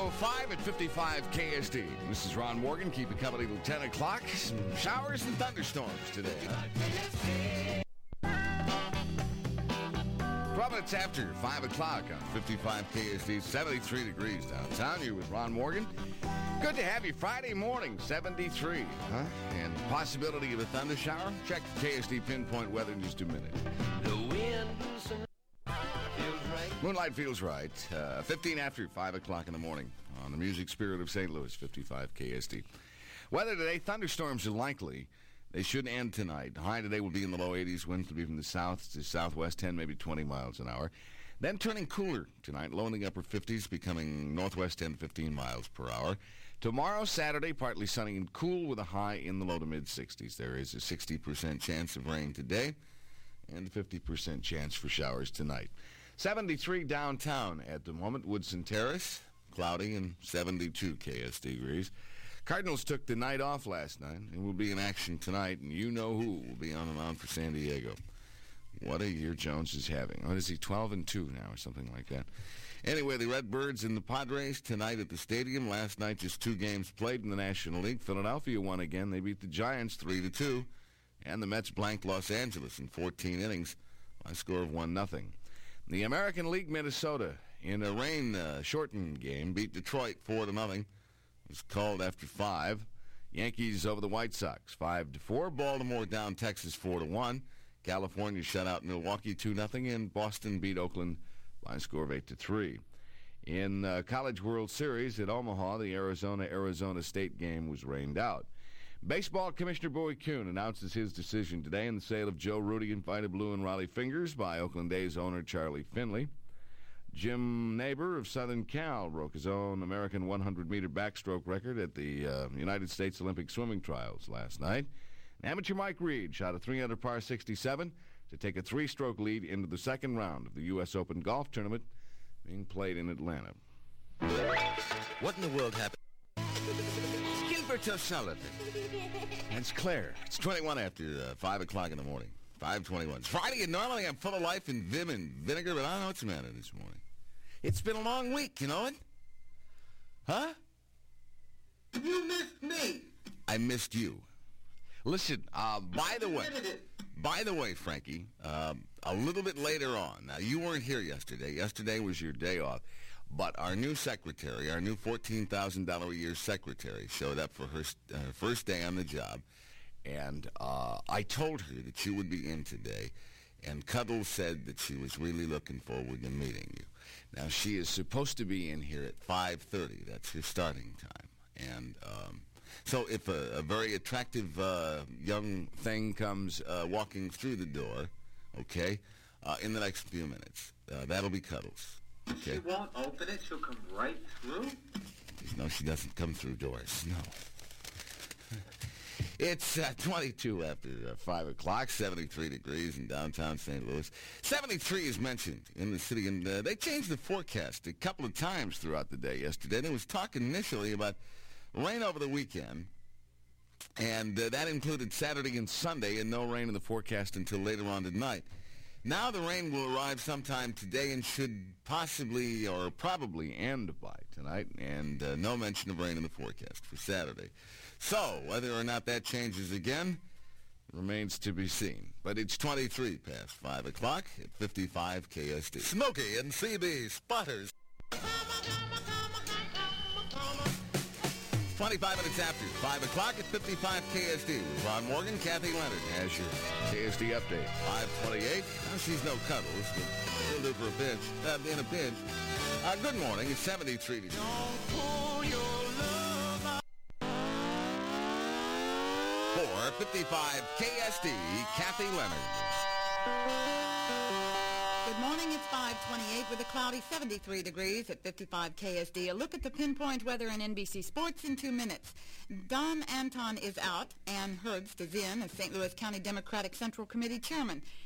5:05 at 55 KSD. This is Ron Morgan, keeping company till 10 o'clock. Some showers and thunderstorms today. 12 minutes after 5 o'clock on 55 KSD, 73 degrees downtown. You're with Ron Morgan. Good to have you Friday morning, 73, huh? And possibility of a thunder shower? Check KSD Pinpoint Weather in just a minute. The wind feels right. Moonlight feels right. 15 after 5 o'clock in the morning on the Music Spirit of St. Louis, 55 KSD. Weather today, thunderstorms are likely. They should end tonight. The high today will be in the low 80s. Winds will be from the south to southwest, 10, maybe 20 miles an hour. Then turning cooler tonight, low in the upper 50s, becoming northwest 10 to 15 miles per hour. Tomorrow, Saturday, partly sunny and cool with a high in the low to mid-60s. There is a 60% chance of rain today and a 50% chance for showers tonight. 73 downtown at the moment. Woodson Terrace, cloudy and 72 KSD degrees. Cardinals took the night off last night and will be in action tonight, and you know who will be on the mound for San Diego. What a year Jones is having. What is he, 12-2 now or something like that? Anyway, the Redbirds and the Padres tonight at the stadium. Last night, just 2 games played in the National League. Philadelphia won again. They beat the Giants 3-2. And the Mets blanked Los Angeles in 14 innings by a score of 1-0. The American League, Minnesota, in a rain-shortened game, beat Detroit 4-0. It was called after 5. Yankees over the White Sox 5-4. Baltimore down Texas 4-1. California shut out Milwaukee 2-0, and Boston beat Oakland by a score of 8-3. In College World Series at Omaha, the Arizona State game was rained out. Baseball Commissioner Bowie Kuhn announces his decision today in the sale of Joe Rudi and Vida Blue and Raleigh Fingers by Oakland A's owner Charlie Finley. Jim Neighbor of Southern Cal broke his own American 100-meter backstroke record at the United States Olympic Swimming Trials last night. Amateur Mike Reed shot a 300 par 67 to take a 3-stroke lead into the second round of the U.S. Open golf tournament being played in Atlanta. What in the world happened? It's Gilbert O'Sullivan. It's Claire. It's 21 after 5 o'clock in the morning. 5:21. It's Friday, and normally I'm full of life and vim and vinegar, but I don't know what's the matter this morning. It's been a long week, you know it? Huh? You missed me. I missed you. Listen, by the way, Frankie, a little bit later on, now you weren't here yesterday. Yesterday was your day off, but our new secretary, our new $14,000 a year secretary, showed up for her first day on the job, and I told her that you would be in today, and Cuddles said that she was really looking forward to meeting you. Now, she is supposed to be in here at 5:30. That's her starting time, and so if a very attractive young thing comes walking through the door, okay, in the next few minutes, that'll be Cuddles. Okay? She won't open it. She'll come right through. No, she doesn't come through doors. No. It's 22 after 5 o'clock, 73 degrees in downtown St. Louis. 73 is mentioned in the city, and they changed the forecast a couple of times throughout the day yesterday. There was talk initially about rain over the weekend, and that included Saturday and Sunday, and no rain in the forecast until later on tonight. Now the rain will arrive sometime today and should possibly or probably end by tonight, and no mention of rain in the forecast for Saturday. So whether or not that changes again remains to be seen. But it's 23 past 5 o'clock at 55 KSD. Smokey and CB Spotters. 25 minutes after 5 o'clock at 55 KSD. Ron Morgan, Kathy Leonard has your KSD update. 5:28. Well, she's no Cuddles, but she'll do for a pinch. In a pinch. Good morning. It's 73 degrees. Don't pull your love out. For 55 KSD, Kathy Leonard. Good morning, it's 5:28 with a cloudy 73 degrees at 55 KSD. A look at the pinpoint weather in NBC Sports in 2 minutes. Don Anton is out. Ann Herbst is in as St. Louis County Democratic Central Committee Chairman.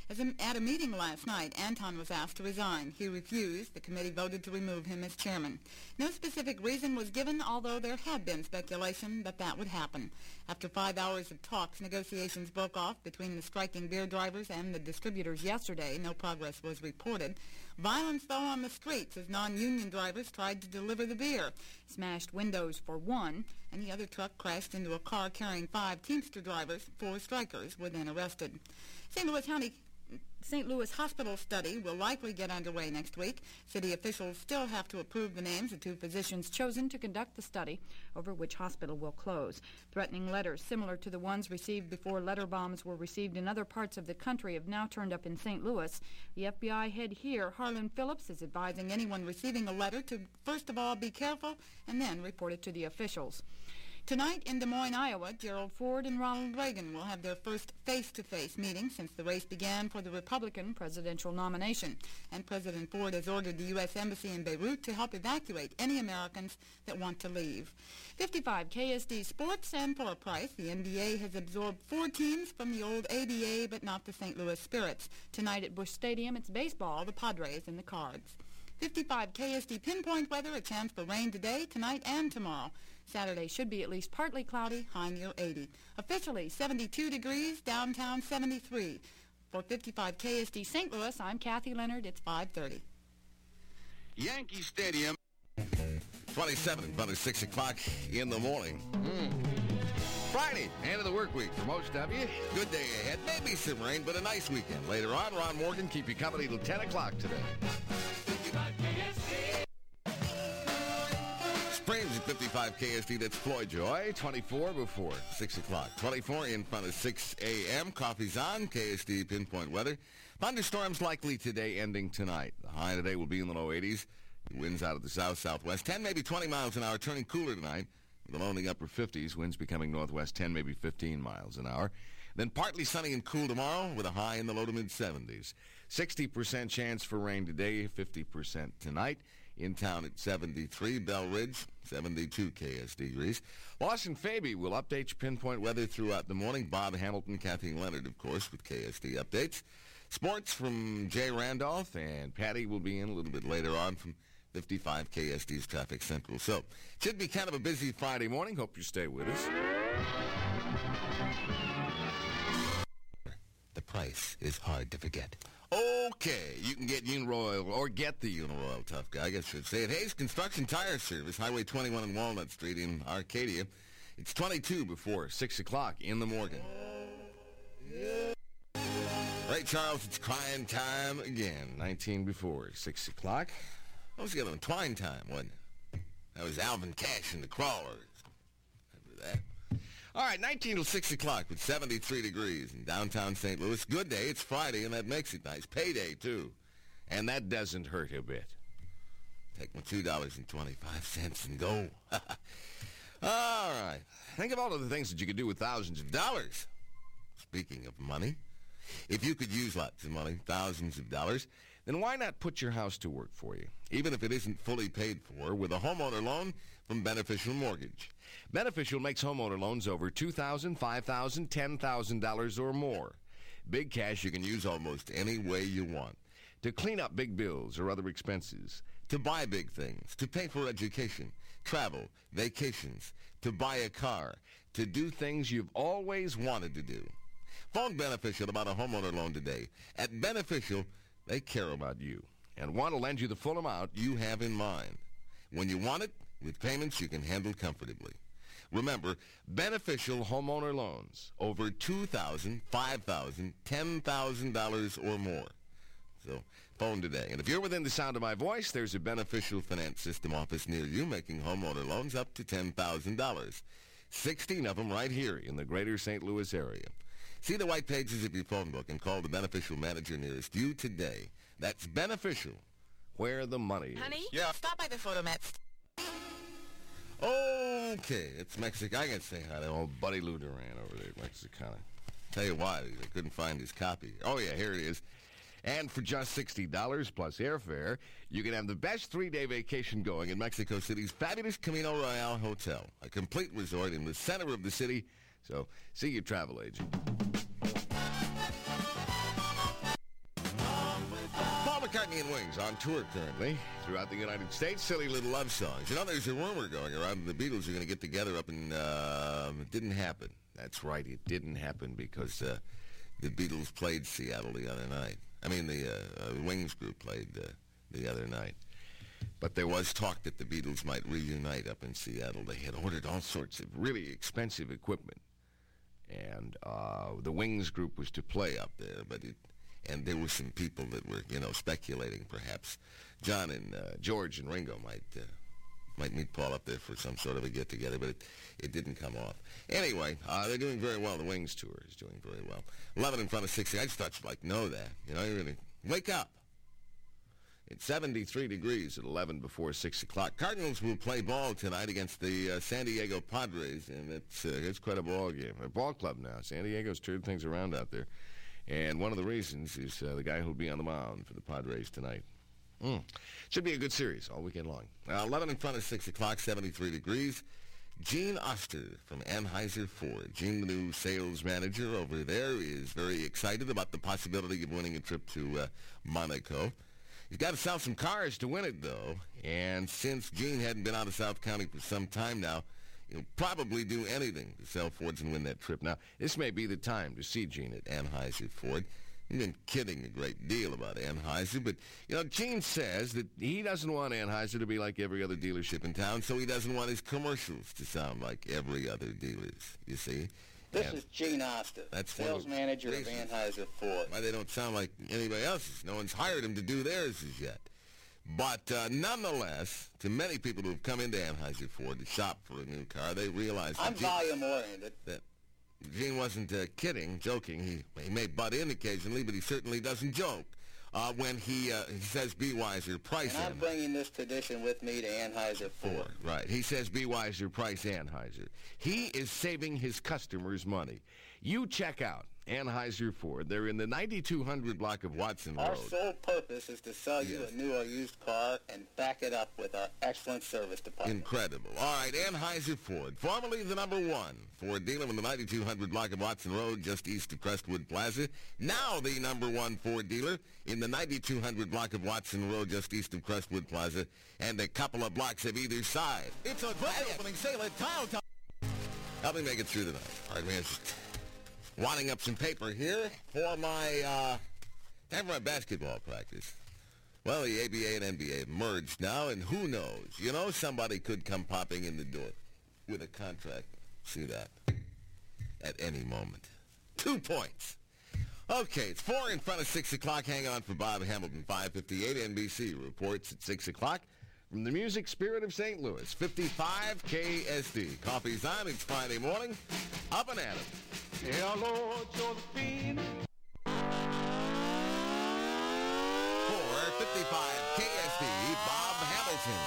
At a meeting last night, Anton was asked to resign. He refused. The committee voted to remove him as chairman. No specific reason was given, although there had been speculation that would happen. After 5 hours of talks, negotiations broke off between the striking beer drivers and the distributors yesterday. No progress was reported. Violence fell on the streets as non-union drivers tried to deliver the beer. Smashed windows for one, and the other truck crashed into a car carrying 5 Teamster drivers. 4 strikers were then arrested. St. Louis hospital study will likely get underway next week. City officials still have to approve the names of 2 physicians chosen to conduct the study over which hospital will close. Threatening letters similar to the ones received before letter bombs were received in other parts of the country have now turned up in St. Louis. The FBI head here, Harlan Phillips, is advising anyone receiving a letter to first of all be careful and then report it to the officials. Tonight in Des Moines, Iowa, Gerald Ford and Ronald Reagan will have their first face-to-face meeting since the race began for the Republican presidential nomination. And President Ford has ordered the U.S. Embassy in Beirut to help evacuate any Americans that want to leave. 55 KSD Sports and for a price, the NBA has absorbed 4 teams from the old ABA, but not the St. Louis Spirits. Tonight at Busch Stadium, it's baseball, the Padres and the Cards. 55 KSD pinpoint weather, a chance for rain today, tonight, and tomorrow. Saturday should be at least partly cloudy, high near 80. Officially 72 degrees, downtown 73. For 55 KSD St. Louis, I'm Kathy Leonard. It's 5:30. Yankee Stadium. 27, about 6 o'clock in the morning. Friday, end of the work week for most of you. Good day ahead. Maybe some rain, but a nice weekend. Later on, Ron Morgan keep you company till 10 o'clock today. Springs at 55 KSD, that's Floyd Joy. 24 before 6 o'clock. 24 in front of 6 a.m. Coffee's on. KSD pinpoint weather. Thunderstorms likely today, ending tonight. The high today will be in the low 80s. Winds out of the south-southwest. 10, maybe 20 miles an hour, turning cooler tonight. With a low in the upper 50s. Winds becoming northwest 10, maybe 15 miles an hour. Then partly sunny and cool tomorrow with a high in the low to mid-70s. 60% chance for rain today, 50% tonight. In town at 73, Bell Ridge, 72 KSD degrees. Lawson Faby will update your pinpoint weather throughout the morning. Bob Hamilton, Kathy Leonard, of course, with KSD updates. Sports from Jay Randolph, and Patty will be in a little bit later on from 55 KSD's Traffic Central. So, should be kind of a busy Friday morning. Hope you stay with us. The price is hard to forget. Okay, you can get Uniroyal, or get the Uniroyal, tough guy, I guess I should say, at Hayes Construction Tire Service, Highway 21 and Walnut Street in Arcadia. It's 22 before 6 o'clock in the morning. Ray Charles, it's crying time again. 19 before 6 o'clock. I was getting twine time, wasn't it? That was Alvin Cash and the Crawlers. Remember that? All right, 19 till 6 o'clock with 73 degrees in downtown St. Louis. Good day. It's Friday, and that makes it nice. Payday, too. And that doesn't hurt a bit. Take my $2.25 and go. All right. Think of all of the things that you could do with thousands of dollars. Speaking of money, if you could use lots of money, thousands of dollars, then why not put your house to work for you, even if it isn't fully paid for, with a homeowner loan from Beneficial Mortgage. Beneficial makes homeowner loans over $2,000, $5,000, $10,000 or more. Big cash you can use almost any way you want. To clean up big bills or other expenses. To buy big things. To pay for education, travel, vacations. To buy a car. To do things you've always wanted to do. Phone Beneficial about a homeowner loan today. At Beneficial, they care about you and want to lend you the full amount you have in mind. When you want it, with payments you can handle comfortably. Remember, Beneficial homeowner loans over $2,000, $5,000, $10,000 or more. So, phone today. And if you're within the sound of my voice, there's a Beneficial Finance System office near you making homeowner loans up to $10,000. 16 of them right here in the greater St. Louis area. See the white pages of your phone book and call the Beneficial manager nearest you today. That's Beneficial, where the money is. Honey? Yeah. Stop by the Photomat. Okay, it's Mexico. I can say hi to old Buddy Lou Duran over there at Mexicana. Tell you why, I couldn't find his copy. Oh, yeah, here it is. And for just $60 plus airfare, you can have the best 3-day vacation going in Mexico City's fabulous Camino Royale Hotel, a complete resort in the center of the city. So, see your travel agent. Kentucky and Wings on tour currently throughout the United States. Silly little love songs. You know, there's a rumor going around the Beatles are going to get together up in... it didn't happen. That's right, it didn't happen because the Beatles played Seattle the other night. I mean, the Wings group played the other night. But there was talk that the Beatles might reunite up in Seattle. They had ordered all sorts of really expensive equipment. And the Wings group was to play up there, and there were some people that were, speculating perhaps John and George and Ringo might meet Paul up there for some sort of a get-together, but it didn't come off. Anyway, they're doing very well. The Wings tour is doing very well. 11 in front of 60. I just thought you'd know that. You're going to wake up. It's 73 degrees at 11 before 6 o'clock. Cardinals will play ball tonight against the San Diego Padres, and it's quite a ball game. A ball club now. San Diego's turned things around out there. And one of the reasons is the guy who'll be on the mound for the Padres tonight. Should be a good series all weekend long. 11 in front of 6 o'clock, 73 degrees. Gene Oster from Anheuser-Ford. Gene, the new sales manager over there, is very excited about the possibility of winning a trip to Monaco. He's got to sell some cars to win it, though. And since Gene hadn't been out of South County for some time now, he'll probably do anything to sell Fords and win that trip. Now, this may be the time to see Gene at Anheuser-Ford. He's been kidding a great deal about Anheuser, but, Gene says that he doesn't want Anheuser to be like every other dealership in town, so he doesn't want his commercials to sound like every other dealer's, you see. This is Gene Oster, sales manager of Anheuser-Ford. Why they don't sound like anybody else's. No one's hired him to do theirs as yet. But nonetheless, to many people who have come into Anheuser-Ford to shop for a new car, they realize I'm volume-oriented. That Gene wasn't joking. He may butt in occasionally, but he certainly doesn't joke. When he says, be wiser, price And I'm bringing this tradition with me to Anheuser-Ford. Right. He says, be wiser, price Anheuser. He is saving his customers money. You check out Anheuser-Ford. They're in the 9200 block of Watson Road. Our sole purpose is to sell you a new or used car and back it up with our excellent service department. Incredible. All right, Anheuser-Ford, formerly the number one Ford dealer in the 9200 block of Watson Road, just east of Crestwood Plaza. Now the number one Ford dealer in the 9200 block of Watson Road, just east of Crestwood Plaza, and a couple of blocks of either side. It's a grand opening sale at Tile Town. Help me make it through tonight. All right, man. Wadding up some paper here for my basketball practice. Well, the ABA and NBA have merged now, and who knows? Somebody could come popping in the door with a contract. See that? At any moment. 2 points. Okay, it's 4 in front of 6 o'clock. Hang on for Bob Hamilton, 5:58. NBC reports at 6 o'clock. From the music spirit of St. Louis, 55 KSD. Coffee's on. It's Friday morning. Up and at 'em. Yeah, Lord, Josephine. 455 KSD, Bob Hamilton.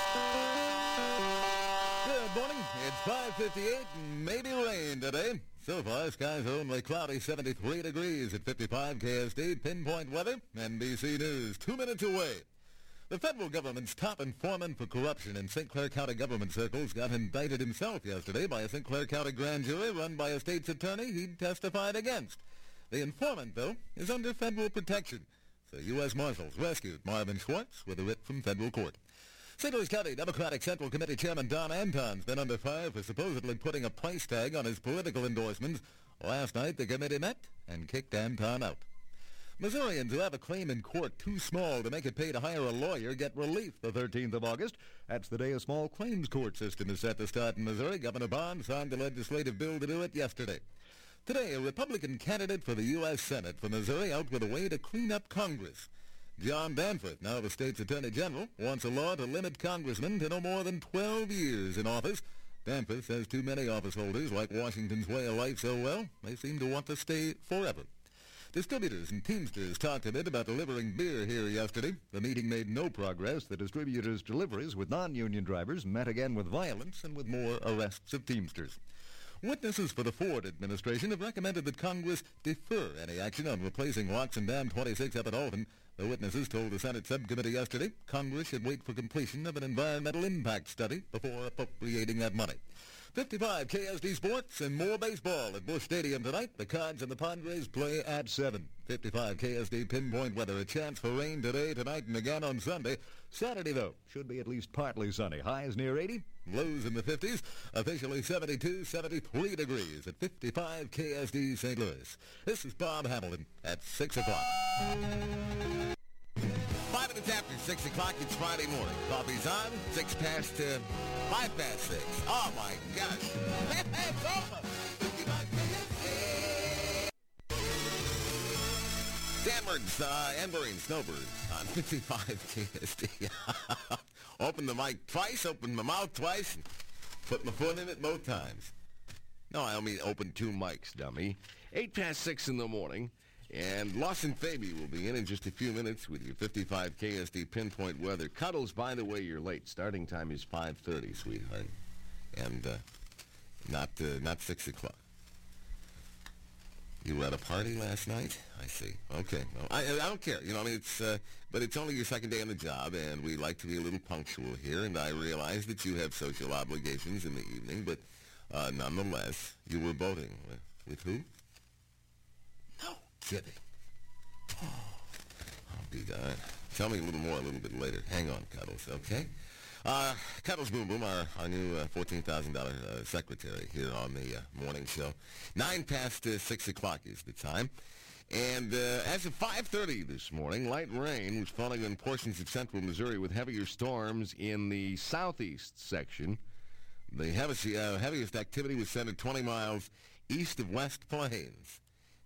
Good morning. It's 5:58, maybe rain today. So far, skies only cloudy, 73 degrees at 55 KSD. Pinpoint weather, NBC News, 2 minutes away. The federal government's top informant for corruption in St. Clair County government circles got indicted himself yesterday by a St. Clair County grand jury run by a state's attorney he'd testified against. The informant, though, is under federal protection. So U.S. Marshals rescued Marvin Schwartz with a writ from federal court. St. Louis County Democratic Central Committee Chairman Don Anton's been under fire for supposedly putting a price tag on his political endorsements. Last night, the committee met and kicked Anton out. Missourians who have a claim in court too small to make it pay to hire a lawyer get relief the 13th of August. That's the day a small claims court system is set to start in Missouri. Governor Bond signed a legislative bill to do it yesterday. Today, a Republican candidate for the U.S. Senate for Missouri out with a way to clean up Congress. John Danforth, now the state's attorney general, wants a law to limit congressmen to no more than 12 years in office. Danforth says too many office holders like Washington's way of life so well, they seem to want to stay forever. Distributors and Teamsters talked a bit about delivering beer here yesterday. The meeting made no progress. The distributors' deliveries with non-union drivers met again with violence and with more arrests of Teamsters. Witnesses for the Ford administration have recommended that Congress defer any action on replacing Locks and Dam 26 up at Alton. The witnesses told the Senate subcommittee yesterday Congress should wait for completion of an environmental impact study before appropriating that money. 55 KSD Sports and more baseball at Busch Stadium tonight. The Cards and the Padres play at 7. 55 KSD pinpoint weather. A chance for rain today, tonight, and again on Sunday. Saturday, though, should be at least partly sunny. Highs near 80, lows in the 50s. Officially 72, 73 degrees at 55 KSD St. Louis. This is Bob Hamilton at 6 o'clock. 5 minutes after 6 o'clock, it's Friday morning. Coffee's on, 5 past 6. Oh, my gosh. It's over. 55 KSD. Danvers, Enbury, and Snowbird on 55 KSD. Open the mic twice, open my mouth twice, and put my foot in it both times. No, I don't mean open 2 mics, dummy. 8 past 6 in the morning, and Lawson Faby will be in just a few minutes with your 55 KSD pinpoint weather. Cuddles, by the way, you're late. Starting time is 5:30, sweetheart, and not 6 o'clock. You were at a party last night? I see. Okay. Well, I don't care. You know, I mean, but it's only your second day on the job, and we like to be a little punctual here, and I realize that you have social obligations in the evening, but nonetheless, you were boating. With who? No kidding. I'll be darned. Tell me a little more a little bit later. Hang on, Cuddles, okay? Cuddles Boom Boom, our new $14,000 secretary here on the morning show. 9 past 6 o'clock is the time. And as of 5:30 this morning, light rain was falling on portions of central Missouri with heavier storms in the southeast section. The heaviest activity was centered 20 miles east of West Plains.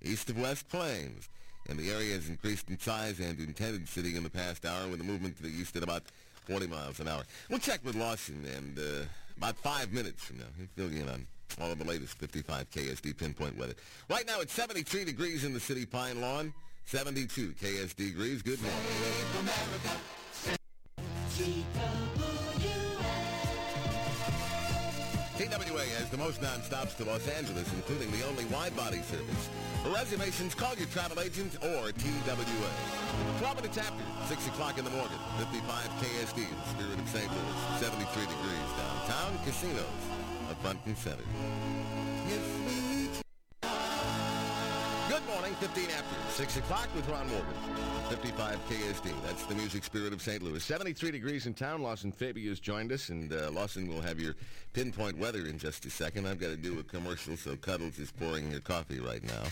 And the area has increased in size and intensity in the past hour with a movement to the east at about 40 miles an hour. We'll check with Lawson, and about 5 minutes from now, he'll fill you in on all of the latest 55 KSD pinpoint weather. Right now, it's 73 degrees in the city Pine Lawn, 72 KSD degrees. Good morning. TWA has the most non-stops to Los Angeles, including the only wide-body service. For reservations, call your travel agent or TWA. 12 minutes after 6 o'clock in the morning, 55 KSD, the spirit of St. Louis, 73 degrees downtown, casinos, a front and center. Good morning, 15 after 6 o'clock with Ron Morgan. 55 KSD, that's the music spirit of St. Louis. 73 degrees in town. Lawson Faby has joined us, and Lawson will have your pinpoint weather in just a second. I've got to do a commercial, so Cuddles is pouring your coffee right now.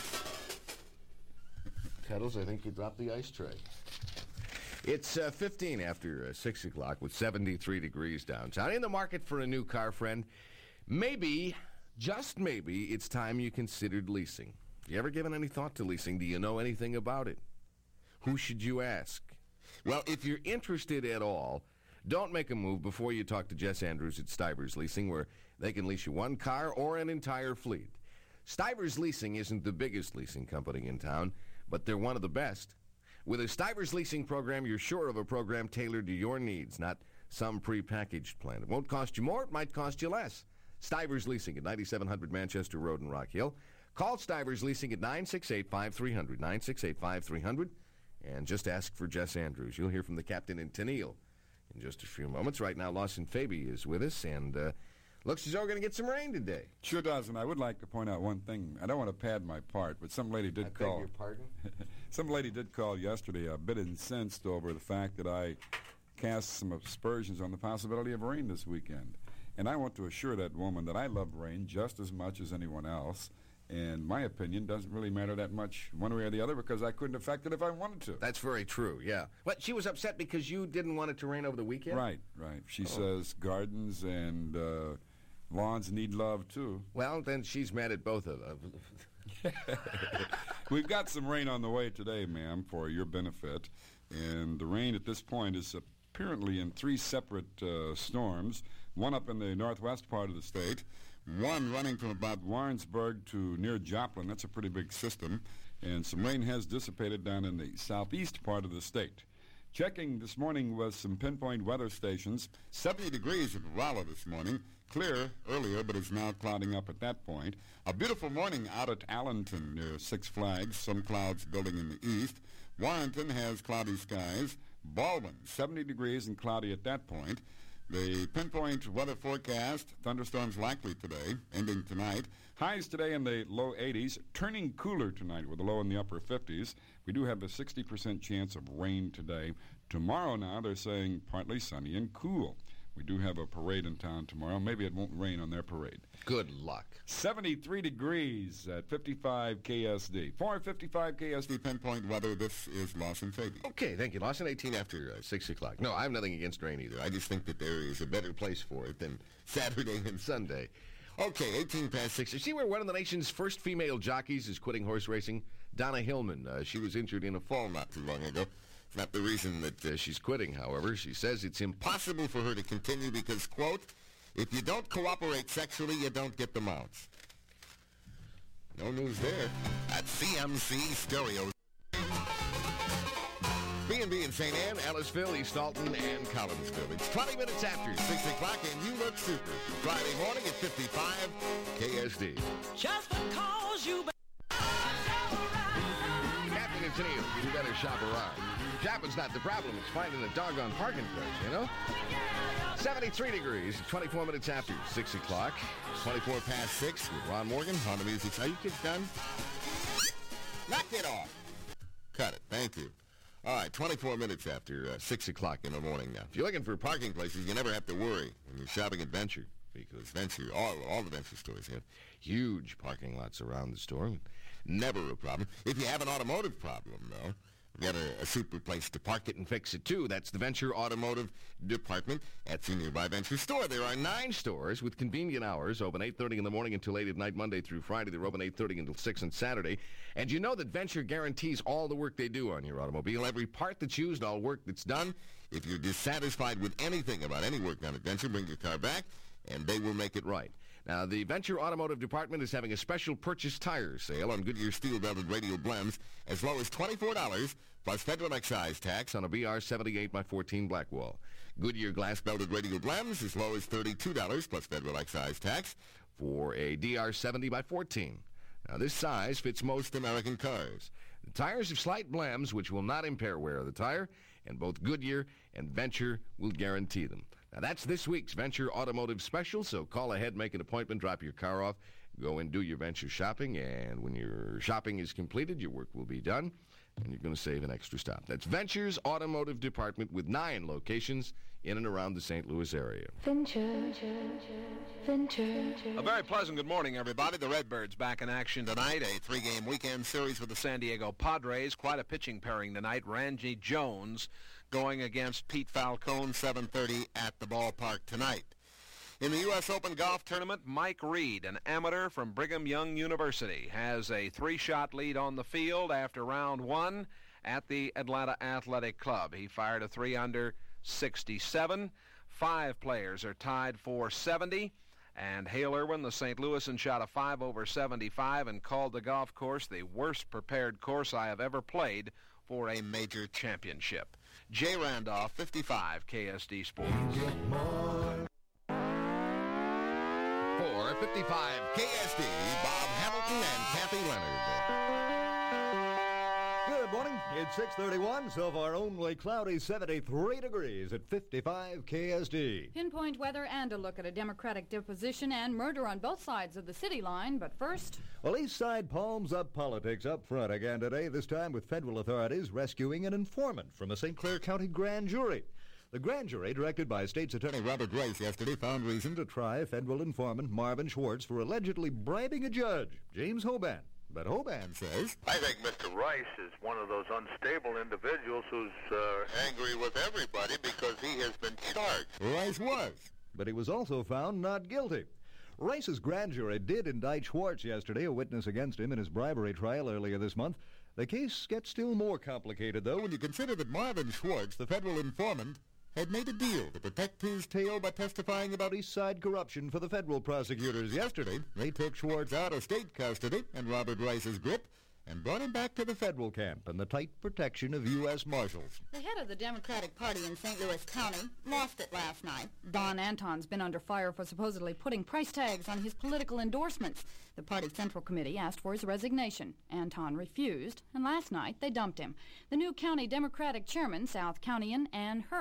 Cuddles, I think you dropped the ice tray. It's 15 after 6 o'clock with 73 degrees downtown. In the market for a new car, friend, maybe, just maybe, it's time you considered leasing. You ever given any thought to leasing? Do you know anything about it? Who should you ask? Well, if you're interested at all, don't make a move before you talk to Jess Andrews at Stivers Leasing, where they can lease you one car or an entire fleet. Stivers Leasing isn't the biggest leasing company in town, but they're one of the best. With a Stivers Leasing program, you're sure of a program tailored to your needs, not some prepackaged plan. It won't cost you more, it might cost you less. Stivers Leasing at 9700 Manchester Road in Rock Hill. Call Stivers Leasing at 968-5300, 968-5300, and just ask for Jess Andrews. You'll hear from the captain in Tennille in just a few moments. Right now, Lawson Faby is with us, and looks as though we're going to get some rain today. Sure does, and I would like to point out one thing. I don't want to pad my part, but some lady did call. I beg your pardon? Some lady did call yesterday a bit incensed over the fact that I cast some aspersions on the possibility of rain this weekend. And I want to assure that woman that I love rain just as much as anyone else. And my opinion doesn't really matter that much one way or the other because I couldn't affect it if I wanted to. That's very true, yeah. What, she was upset because you didn't want it to rain over the weekend? Right. She says gardens and lawns need love, too. Well, then she's mad at both of them. We've got some rain on the way today, ma'am, for your benefit. And the rain at this point is apparently in 3 separate storms, one up in the northwest part of the state, one running from about Warrensburg to near Joplin. That's a pretty big system. And some rain has dissipated down in the southeast part of the state. Checking this morning with some pinpoint weather stations, 70 degrees at Rolla this morning. Clear earlier, but it's now clouding up at that point. A beautiful morning out at Allenton near Six Flags. Some clouds building in the east. Warrenton has cloudy skies. Baldwin, 70 degrees and cloudy at that point. The pinpoint weather forecast, thunderstorms likely today, ending tonight. Highs today in the low 80s, turning cooler tonight with a low in the upper 50s. We do have a 60% chance of rain today. Tomorrow now, they're saying partly sunny and cool. We do have a parade in town tomorrow. Maybe it won't rain on their parade. Good luck. 73 degrees at 55 KSD. 455 KSD Pinpoint weather, this is Lawson Fagin. Okay, thank you, Lawson. 18 after 6 o'clock. No, I have nothing against rain either. I just think that there is a better place for it than Saturday and Sunday. Okay, 18 past 6. You see where one of the nation's first female jockeys is quitting horse racing? Donna Hillman. She was injured in a fall not too long ago. It's not the reason that she's quitting, however. She says it's impossible for her to continue because, quote, if you don't cooperate sexually, you don't get the mounts. No news there. At CMC Stereo. B&B in St. Anne, Ellisville, East Alton, and Collinsville. It's 20 minutes after 6 o'clock, and you look super. Friday morning at 55 KSD. Just because you... Captain, it's Neil. You better shop around. Shopping's not the problem. It's finding a doggone parking place, you know? 73 degrees, 24 minutes after 6 o'clock. 24 past 6 with Ron Morgan on the music. Are you kids done? Knock it off. Cut it. Thank you. All right, 24 minutes after 6 o'clock in the morning now. If you're looking for parking places, you never have to worry when you're shopping at Venture, because Venture, all the Venture stores have huge parking lots around the store. Never a problem. If you have an automotive problem, though, we've got a super place to park it and fix it, too. That's the Venture Automotive Department at the nearby Venture store. There are 9 stores with convenient hours, open 8:30 in the morning until late at night, Monday through Friday. They're open 8:30 until 6 on Saturday. And you know that Venture guarantees all the work they do on your automobile, every part that's used, all work that's done. If you're dissatisfied with anything about any work done at Venture, bring your car back, and they will make it right. Now, the Venture Automotive Department is having a special purchase tire sale on Goodyear steel-belted radial blems as low as $24 plus federal excise tax on a BR 78x14 Blackwall. Goodyear glass-belted radial blems as low as $32 plus federal excise tax for a DR 70x14. Now, this size fits most American cars. The tires have slight blems which will not impair wear of the tire, and both Goodyear and Venture will guarantee them. Now, that's this week's Venture Automotive Special, so call ahead, make an appointment, drop your car off, go and do your Venture shopping, and when your shopping is completed, your work will be done, and you're going to save an extra stop. That's Venture's Automotive Department with 9 locations in and around the St. Louis area. Venture. A very pleasant good morning, everybody. The Redbirds back in action tonight. A 3-game weekend series with the San Diego Padres. Quite a pitching pairing tonight. Randy Jones going against Pete Falcone, 7:30 at the ballpark tonight. In the U.S. Open Golf Tournament, Mike Reed, an amateur from Brigham Young University, has a 3-shot lead on the field after round 1 at the Atlanta Athletic Club. He fired a 3 under 67. 5 players are tied for 70. And Hale Irwin, the St. Louisan, shot a 5 over 75 and called the golf course the worst prepared course I have ever played for a major championship. Jay Randolph, 55 KSD Sports. For 55 KSD, Bob Hamilton and Kathy Leonard. Good morning. It's 6:31, so far only cloudy, 73 degrees at 55 KSD. Pinpoint weather and a look at a Democratic deposition and murder on both sides of the city line. But first... Well, East Side palms up politics up front again today, this time with federal authorities rescuing an informant from a St. Clair County grand jury. The grand jury, directed by State's Attorney Robert Rice yesterday, found reason to try federal informant Marvin Schwartz for allegedly bribing a judge, James Hoban. But Hoban says, I think Mr. Rice is one of those unstable individuals who's angry with everybody because he has been charged. Rice was, but he was also found not guilty. Rice's grand jury did indict Schwartz yesterday, a witness against him in his bribery trial earlier this month. The case gets still more complicated, though, when you consider that Marvin Schwartz, the federal informant, had made a deal to protect his tail by testifying about East Side corruption for the federal prosecutors. Yesterday, they took Schwartz out of state custody and Robert Rice's grip and brought him back to the federal camp in the tight protection of U.S. Marshals. The head of the Democratic Party in St. Louis County lost it last night. Don Anton's been under fire for supposedly putting price tags on his political endorsements. The party Central Committee asked for his resignation. Anton refused, and last night they dumped him. The new county Democratic chairman, South Countyan Ann Herbst,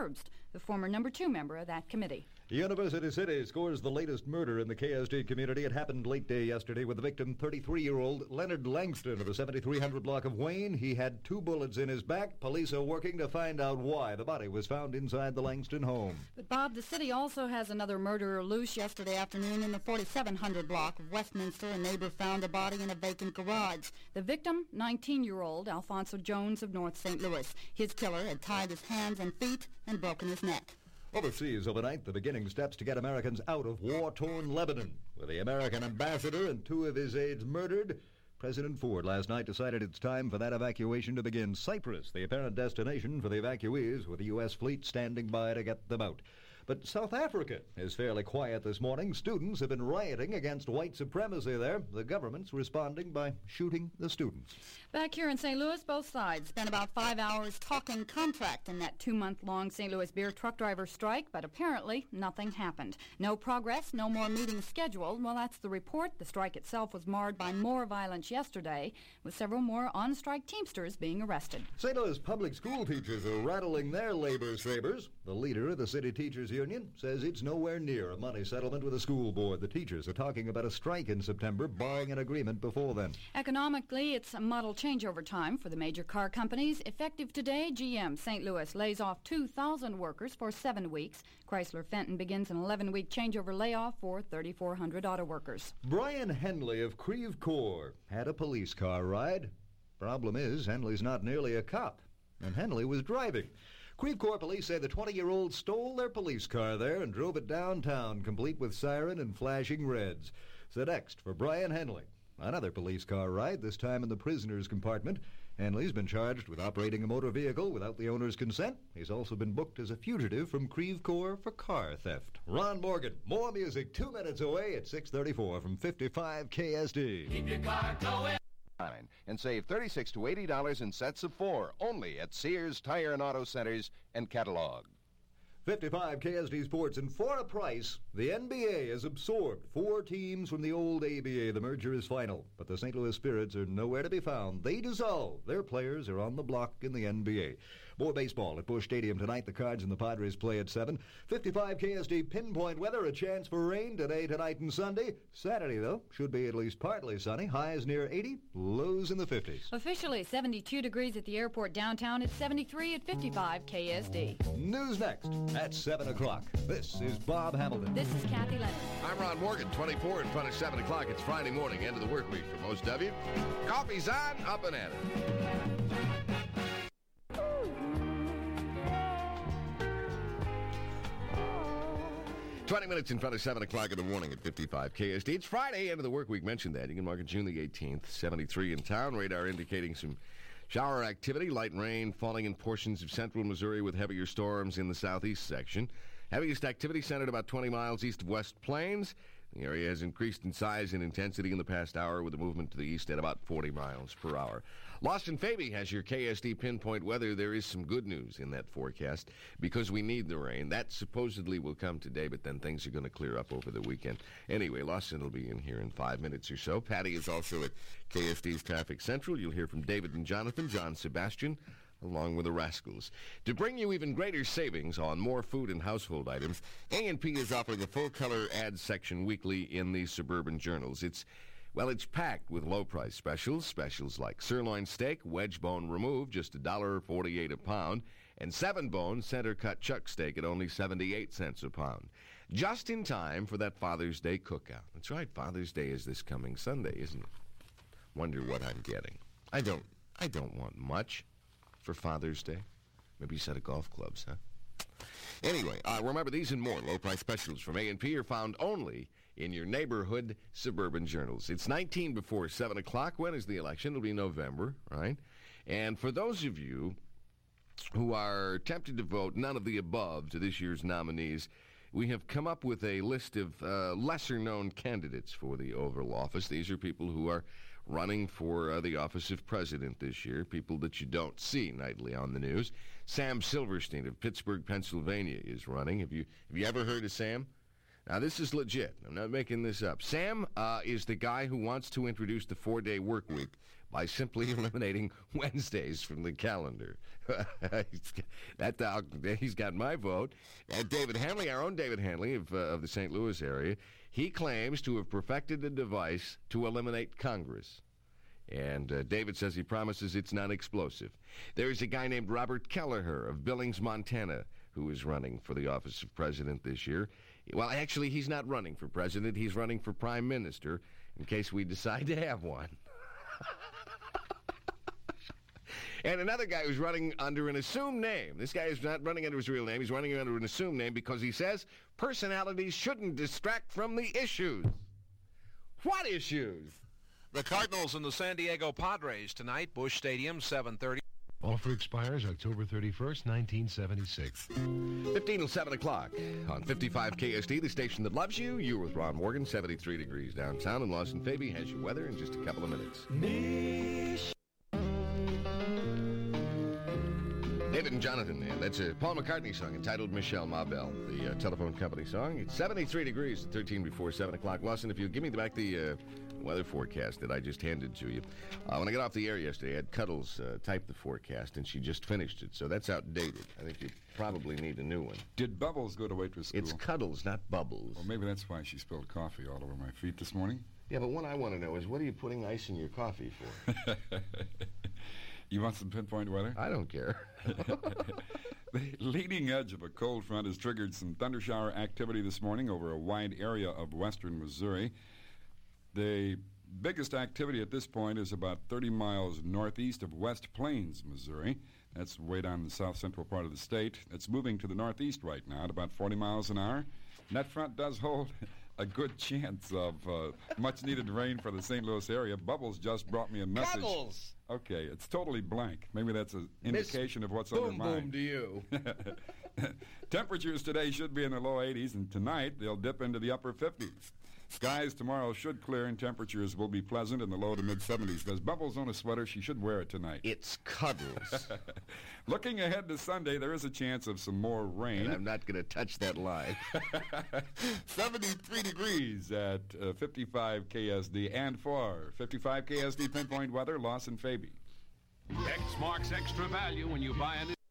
the former number 2 member of that committee. University City scores the latest murder in the KSD community. It happened late day yesterday with the victim, 33-year-old Leonard Langston of the 7300 block of Wayne. He had 2 bullets in his back. Police are working to find out why. The body was found inside the Langston home. But, Bob, the city also has another murderer loose yesterday afternoon in the 4700 block of Westminster. A neighbor found a body in a vacant garage. The victim, 19-year-old Alfonso Jones of North St. Louis. His killer had tied his hands and feet and broken his neck. Overseas overnight, the beginning steps to get Americans out of war-torn Lebanon. With the American ambassador and 2 of his aides murdered, President Ford last night decided it's time for that evacuation to begin. Cyprus, the apparent destination for the evacuees, with the U.S. fleet standing by to get them out. But South Africa is fairly quiet this morning. Students have been rioting against white supremacy there. The government's responding by shooting the students. Back here in St. Louis, both sides spent about 5 hours talking contract in that 2-month-long St. Louis beer truck driver strike, but apparently nothing happened. No progress, no more meetings scheduled. Well, that's the report. The strike itself was marred by more violence yesterday, with several more on-strike Teamsters being arrested. St. Louis public school teachers are rattling their labor sabers. The leader of the City Teachers Union says it's nowhere near a money settlement with the school board. The teachers are talking about a strike in September, barring an agreement before then. Economically, it's a model changeover time for the major car companies. Effective today, GM St. Louis lays off 2,000 workers for 7 weeks. Chrysler Fenton begins an 11-week changeover layoff for 3,400 auto workers. Brian Henley of Creve Coeur had a police car ride. Problem is, Henley's not nearly a cop, and Henley was driving. Creve Coeur police say the 20-year-old stole their police car there and drove it downtown, complete with siren and flashing reds. So next, for Brian Henley, another police car ride, this time in the prisoner's compartment. Henley's been charged with operating a motor vehicle without the owner's consent. He's also been booked as a fugitive from Creve Coeur for car theft. Ron Morgan, more music 2 minutes away at 6:34 from 55 KSD. Keep your car going. And save $36 to $80 in sets of 4 only at Sears Tire and Auto Centers and Catalog. 55 KSD Sports, and for a price, the NBA has absorbed 4 teams from the old ABA. The merger is final, but the St. Louis Spirits are nowhere to be found. They dissolve. Their players are on the block in the NBA. More baseball at Busch Stadium tonight. The Cards and the Padres play at 7. 55 KSD pinpoint weather. A chance for rain today, tonight, and Sunday. Saturday, though, should be at least partly sunny. Highs near 80, lows in the 50s. Officially 72 degrees at the airport downtown. It's 73 at 55 KSD. News next at 7 o'clock. This is Bob Hamilton. This is Kathy Leonard. I'm Ron Morgan, 24 in front of 7 o'clock. It's Friday morning, end of the work week for most of you. Coffee's on, up and at it. 20 minutes in front of 7 o'clock in the morning at 55 KSD. It's Friday, end of the work week. Mentioned that. You can mark it June the 18th. 73 in town. Radar indicating some shower activity. Light rain falling in portions of central Missouri with heavier storms in the southeast section. Heaviest activity centered about 20 miles east of West Plains. The area has increased in size and intensity in the past hour with a movement to the east at about 40 miles per hour. Lost and Faby has your KSD pinpoint weather. There is some good news in that forecast because we need the rain. That supposedly will come today, but then things are going to clear up over the weekend. Anyway, Lawson will be in here in 5 minutes or so. Patty is also at KSD's Traffic Central. You'll hear from David and Jonathan, John Sebastian, along with the Rascals. To bring you even greater savings on more food and household items, A&P is offering a full-color ad section weekly in the Suburban Journals. It's packed with low-price specials. Specials like sirloin steak, wedge bone removed, just $1.48 a pound, and 7-bone center-cut chuck steak at only 78 cents a pound. Just in time for that Father's Day cookout. That's right, Father's Day is this coming Sunday, isn't it? Wonder what I'm getting. I don't want much for Father's Day. Maybe a set of golf clubs, huh? Anyway, remember these and more low-price specials from A&P are found only in your neighborhood Suburban Journals. It's 19 before 7 o'clock. When is the election? It'll be November, right? And for those of you who are tempted to vote none of the above to this year's nominees, we have come up with a list of lesser-known candidates for the Oval Office. These are people who are running for the office of president this year, people that you don't see nightly on the news. Sam Silverstein of Pittsburgh, Pennsylvania is running. Have you ever heard of Sam? Now, this is legit. I'm not making this up. Sam is the guy who wants to introduce the 4-day work week by simply eliminating Wednesdays from the calendar. He's got my vote. And David Hanley, our own David Hanley of the St. Louis area, he claims to have perfected a device to eliminate Congress. And David says he promises it's not explosive. There's a guy named Robert Kelleher of Billings, Montana, who is running for the office of president this year. Well, actually, he's not running for president. He's running for prime minister in case we decide to have one. And another guy who's running under an assumed name. This guy is not running under his real name. He's running under an assumed name because he says personalities shouldn't distract from the issues. What issues? The Cardinals and the San Diego Padres tonight, Busch Stadium, 7:30. Offer expires October 31st, 1976. 15 till 7 o'clock on 55 KSD, the station that loves you. You're with Ron Morgan, 73 degrees downtown, and Lawson Faby has your weather in just a couple of minutes. David and Jonathan, that's a Paul McCartney song entitled Michelle Ma Belle, the telephone company song. It's 73 degrees, 13 before 7 o'clock. Lawson, if you give me back the weather forecast that I just handed to you. When I got off the air yesterday, I had Cuddles type the forecast, and she just finished it, so that's outdated. I think you probably need a new one. Did Bubbles go to waitress school? It's Cuddles, not Bubbles. Well, maybe that's why she spilled coffee all over my feet this morning. Yeah, but what I want to know is, what are you putting ice in your coffee for? You want some pinpoint weather? I don't care. The leading edge of a cold front has triggered some thundershower activity this morning over a wide area of western Missouri. The biggest activity at this point is about 30 miles northeast of West Plains, Missouri. That's way down in the south-central part of the state. It's moving to the northeast right now at about 40 miles an hour. And that front does hold a good chance of much-needed rain for the St. Louis area. Bubbles just brought me a message. Bubbles! Okay, it's totally blank. Maybe that's an indication of what's on her mind. Boom to you. Temperatures today should be in the low 80s, and tonight they'll dip into the upper 50s. Skies tomorrow should clear, and temperatures will be pleasant in the low to mid-70s. Does Bubbles own a sweater? She should wear it tonight. It's Cuddles. Looking ahead to Sunday, there is a chance of some more rain. And I'm not going to touch that line. 73 degrees at 55 KSD. And for 55 KSD pinpoint weather, Lawson Faby. X marks extra value when you buy a new...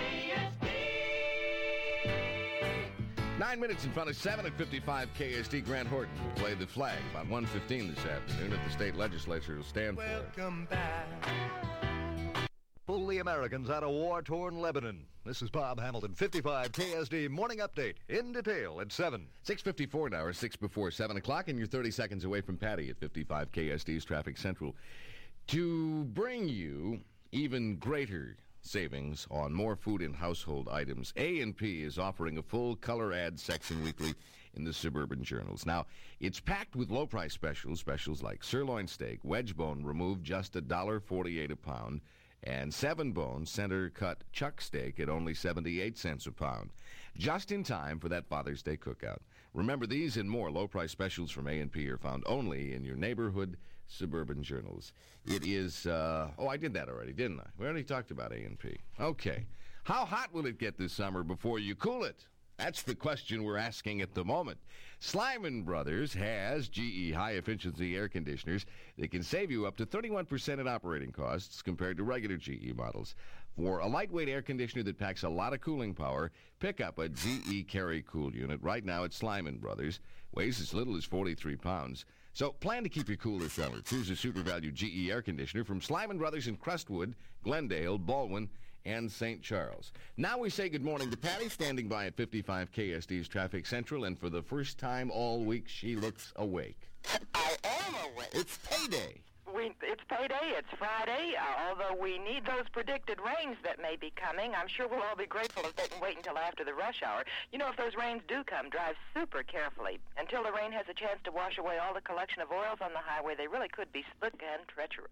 9 minutes in front of 7 at 55 KSD. Grant Horton will play the flag about 1:15 this afternoon at the state legislature will stand for. Welcome back. Pull the Americans out of war-torn Lebanon. This is Bob Hamilton, 55 KSD Morning Update in detail at 7. 6:54 now, 6 before 7 o'clock, and you're 30 seconds away from Patty at 55 KSD's Traffic Central. To bring you even greater savings on more food and household items, A&P is offering a full color ad section weekly in the Suburban Journals. Now, it's packed with low-price specials like sirloin steak, wedge bone removed, just $1.48 a pound, and 7-bone center-cut chuck steak at only 78 cents a pound. Just in time for that Father's Day cookout. Remember, these and more low-price specials from A&P are found only in your neighborhood Suburban Journals. It is, I did that already, didn't I? We already talked about A&P. Okay. How hot will it get this summer before you cool it? That's the question we're asking at the moment. Slyman Brothers has GE high-efficiency air conditioners that can save you up to 31% in operating costs compared to regular GE models. For a lightweight air conditioner that packs a lot of cooling power, pick up a GE Carry Cool unit right now at Slyman Brothers. Weighs as little as 43 pounds. So plan to keep you cool this summer. Choose a super value GE air conditioner from Slyman Brothers in Crestwood, Glendale, Baldwin, and St. Charles. Now we say good morning to Patty, standing by at 55 KSD's Traffic Central, and for the first time all week, she looks awake. I am awake. It's payday. It's payday, it's Friday, although we need those predicted rains that may be coming. I'm sure we'll all be grateful if they can wait until after the rush hour. You know, if those rains do come, drive super carefully. Until the rain has a chance to wash away all the collection of oils on the highway, they really could be slick and treacherous.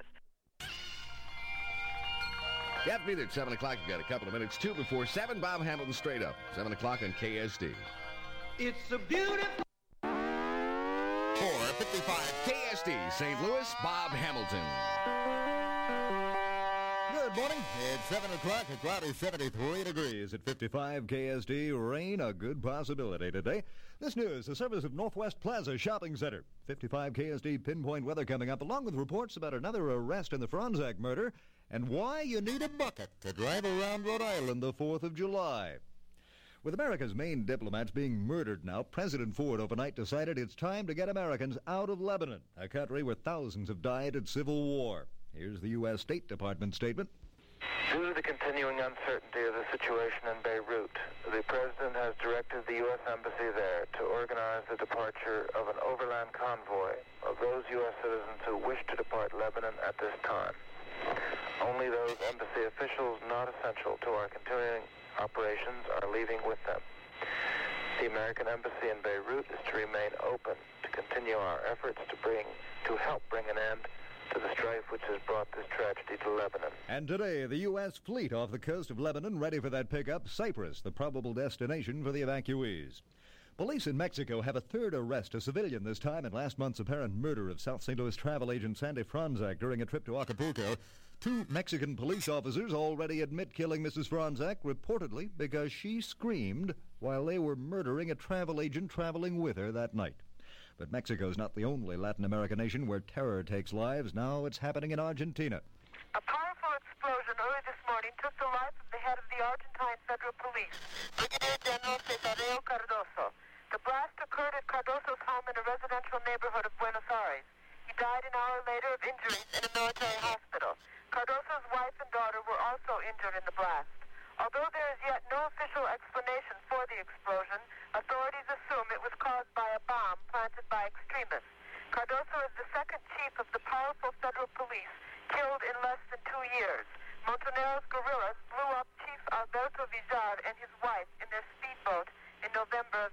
You have to be there at 7 o'clock. You've got a couple of minutes. 2 before 7, Bob Hamilton straight up. 7 o'clock on KSD. It's a beautiful... For 55 KSD, St. Louis, Bob Hamilton. Good morning. It's 7 o'clock. A cloudy 73 degrees at 55 KSD. Rain, a good possibility today. This news, the service of Northwest Plaza Shopping Center. 55 KSD pinpoint weather coming up, along with reports about another arrest in the Franzak murder and why you need a bucket to drive around Rhode Island the 4th of July. With America's main diplomats being murdered now, President Ford overnight decided it's time to get Americans out of Lebanon, a country where thousands have died in civil war. Here's the U.S. State Department statement. Due to the continuing uncertainty of the situation in Beirut, the President has directed the U.S. Embassy there to organize the departure of an overland convoy of those U.S. citizens who wish to depart Lebanon at this time. Only those embassy officials not essential to our continuing operations are leaving with them. The American Embassy in Beirut is to remain open to continue our efforts to help bring an end to the strife which has brought this tragedy to Lebanon. And today, the U.S. fleet off the coast of Lebanon ready for that pickup, Cyprus, the probable destination for the evacuees. Police in Mexico have a third arrest, a civilian this time, in last month's apparent murder of South St. Louis travel agent Sandy Franzak during a trip to Acapulco. 2 Mexican police officers already admit killing Mrs. Franzak, reportedly because she screamed while they were murdering a travel agent traveling with her that night. But Mexico's not the only Latin American nation where terror takes lives. Now it's happening in Argentina. A powerful explosion early this morning took the life of the head of the Argentine Federal Police, Brigadier General Cesareo Cardoso. The blast occurred at Cardoso's home in a residential neighborhood of Buenos Aires. He died an hour later of injuries in a military hospital. Cardoso's wife and daughter were also injured in the blast. Although there is yet no official explanation for the explosion, authorities assume it was caused by a bomb planted by extremists. Cardoso is the second chief of the powerful federal police, killed in less than 2 years. Montonero's guerrillas blew up Chief Alberto Villar and his wife in their speedboat in November of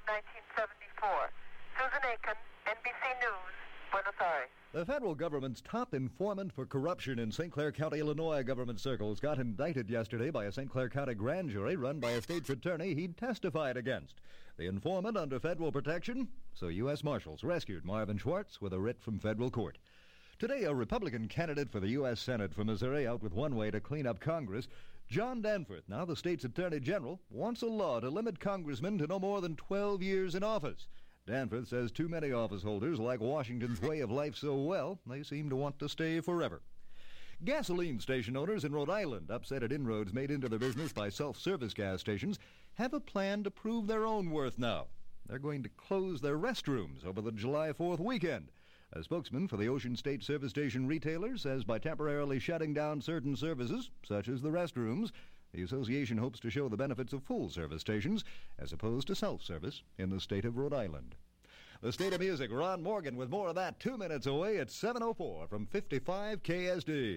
1974. Susan Aiken, NBC News, Buenos Aires. The federal government's top informant for corruption in St. Clair County, Illinois government circles got indicted yesterday by a St. Clair County grand jury run by a state's attorney he'd testified against. The informant under federal protection, so U.S. Marshals rescued Marvin Schwartz with a writ from federal court. Today, a Republican candidate for the U.S. Senate from Missouri out with one way to clean up Congress. John Danforth, now the state's attorney general, wants a law to limit congressmen to no more than 12 years in office. Danforth says too many office holders like Washington's way of life so well, they seem to want to stay forever. Gasoline station owners in Rhode Island, upset at inroads made into their business by self-service gas stations, have a plan to prove their own worth now. They're going to close their restrooms over the July 4th weekend. A spokesman for the Ocean State Service Station retailer says by temporarily shutting down certain services, such as the restrooms, the association hopes to show the benefits of full service stations as opposed to self-service in the state of Rhode Island. The State of Music, Ron Morgan with more of that 2 minutes away at 7:04 from 55 KSD.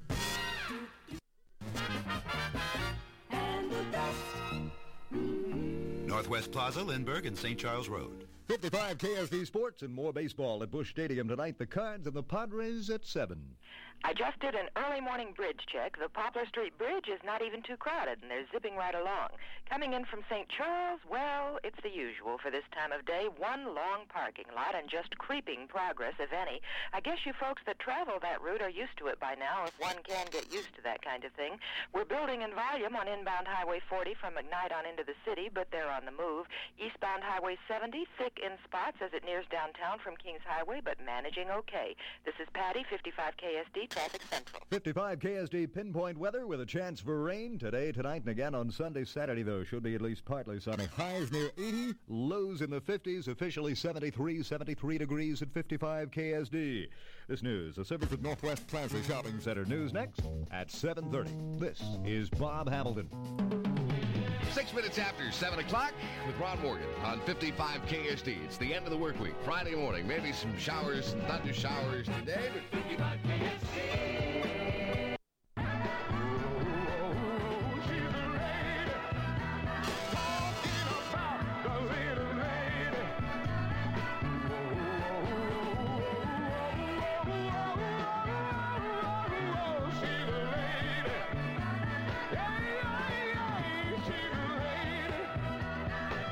Northwest Plaza, Lindbergh, and St. Charles Road. 55 KSD Sports and more baseball at Busch Stadium tonight. The Cards and the Padres at 7. I just did an early morning bridge check. The Poplar Street Bridge is not even too crowded, and they're zipping right along. Coming in from St. Charles, well, it's the usual for this time of day. One long parking lot and just creeping progress, if any. I guess you folks that travel that route are used to it by now, if one can get used to that kind of thing. We're building in volume on inbound Highway 40 from McKnight on into the city, but they're on the move. Eastbound Highway 70, thick in spots as it nears downtown from Kings Highway, but managing okay. This is Patty, 55 KSD, Traffic Central. 55 KSD pinpoint weather with a chance for rain today, tonight, and again on Sunday. Saturday, though, should be at least partly sunny. Highs near 80, lows in the 50s, officially 73 degrees at 55 KSD. This news, a service of Northwest Plaza Shopping Center. News next at 7:30. This is Bob Hamilton. 6 minutes after 7 o'clock with Ron Morgan on 55 KSD. It's the end of the work week, Friday morning. Maybe some showers, some thunder showers today, but 55 KSD.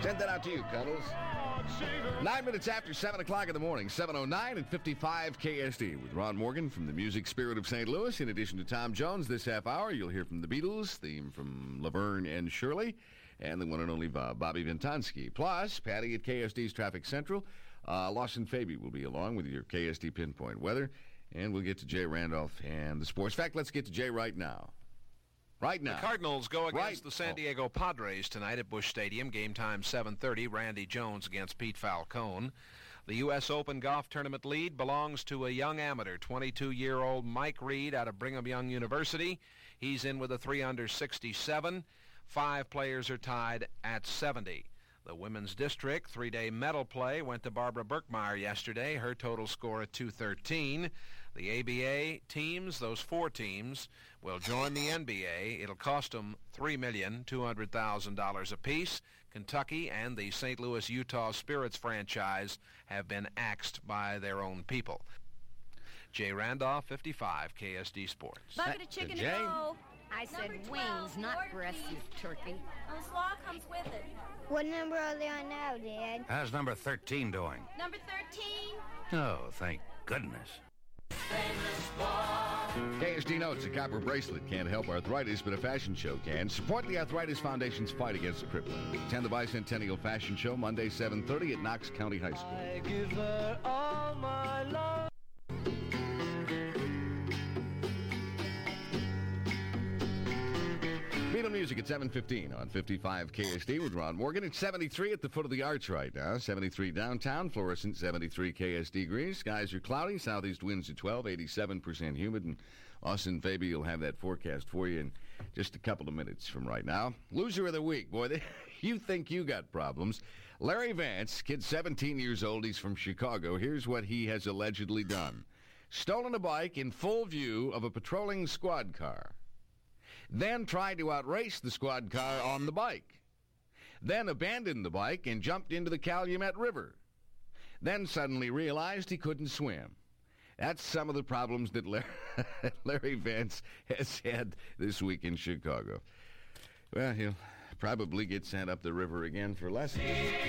Send that out to you, Cuddles. 9 minutes after 7 o'clock in the morning, 7:09 at 55 KSD with Ron Morgan from the Music Spirit of St. Louis. In addition to Tom Jones, this half hour, you'll hear from the Beatles, theme from Laverne and Shirley, and the one and only Bobby Vintansky. Plus, Patty at KSD's Traffic Central. Lawson Faby will be along with your KSD Pinpoint Weather, and we'll get to Jay Randolph and the sports. In fact, let's get to Jay right now. Right now. The Cardinals go against the San Diego Padres tonight at Busch Stadium. Game time 7:30. Randy Jones against Pete Falcone. The U.S. Open golf tournament lead belongs to a young amateur, 22-year-old Mike Reed out of Brigham Young University. He's in with a 3 under 67. 5 players are tied at 70. The women's district 3-day medal play went to Barbara Birkmeyer yesterday. Her total score at 213. The ABA teams, those 4 teams, will join the NBA. It'll cost them $3,200,000 apiece. Kentucky and the St. Louis Utah Spirits franchise have been axed by their own people. Jay Randolph, 55 KSD Sports. Bucket of chicken to go. I said wings, not breasts, you turkey. Slaw comes with it. What number are they on now, Dad? How's number 13 doing? Number 13? Oh, thank goodness. KSD notes a copper bracelet can't help arthritis, but a fashion show can. Support the Arthritis Foundation's fight against crippling. Attend the Bicentennial Fashion Show Monday, 7:30 at Knox County High School. I give her all my love. Beatle Music at 7:15 on 55 KSD with Ron Morgan. It's 73 at the foot of the arch right now. 73 downtown, fluorescent 73 KSD degrees. Skies are cloudy, southeast winds at 12, 87% humid, and Austin Faby will have that forecast for you in just a couple of minutes from right now. Loser of the week, boy, you think you got problems. Larry Vance, kid 17 years old, he's from Chicago. Here's what he has allegedly done. Stolen a bike in full view of a patrolling squad car. Then tried to outrace the squad car on the bike. Then abandoned the bike and jumped into the Calumet River. Then suddenly realized he couldn't swim. That's some of the problems that Larry Vance has had this week in Chicago. Well, he'll probably get sent up the river again for lessons.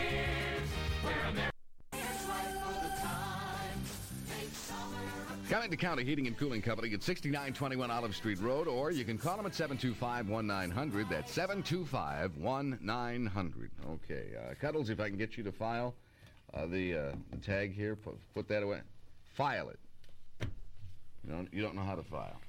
Coming to County Heating and Cooling Company at 6921 Olive Street Road, or you can call them at 725-1900. That's 725-1900. Okay, Cuddles, if I can get you to file the tag here, put that away. File it. You don't know how to file.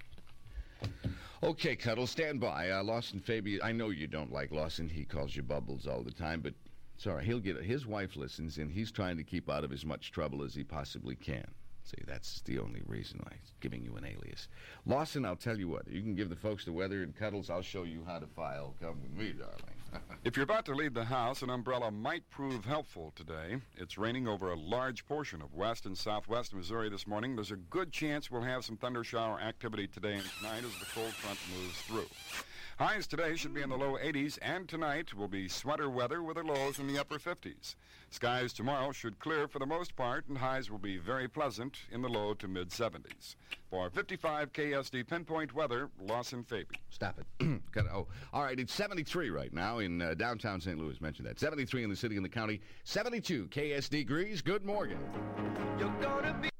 Okay, Cuddles, stand by. Lawson Faby, I know you don't like Lawson. He calls you Bubbles all the time, but it's all right. He'll get it. His wife listens, and he's trying to keep out of as much trouble as he possibly can. See, that's the only reason I'm giving you an alias. Lawson, I'll tell you what. You can give the folks the weather, and Cuddles, I'll show you how to file. Come with me, darling. If you're about to leave the house, an umbrella might prove helpful today. It's raining over a large portion of west and southwest Missouri this morning. There's a good chance we'll have some thundershower activity today and tonight as the cold front moves through. Highs today should be in the low 80s, and tonight will be sweater weather with the lows in the upper 50s. Skies tomorrow should clear for the most part, and highs will be very pleasant in the low to mid-70s. For 55 KSD Pinpoint Weather, Lawson Faby. Stop it. All right, it's 73 right now in downtown St. Louis. Mentioned that. 73 in the city and the county. 72 KSD degrees. Good morning. You're gonna be...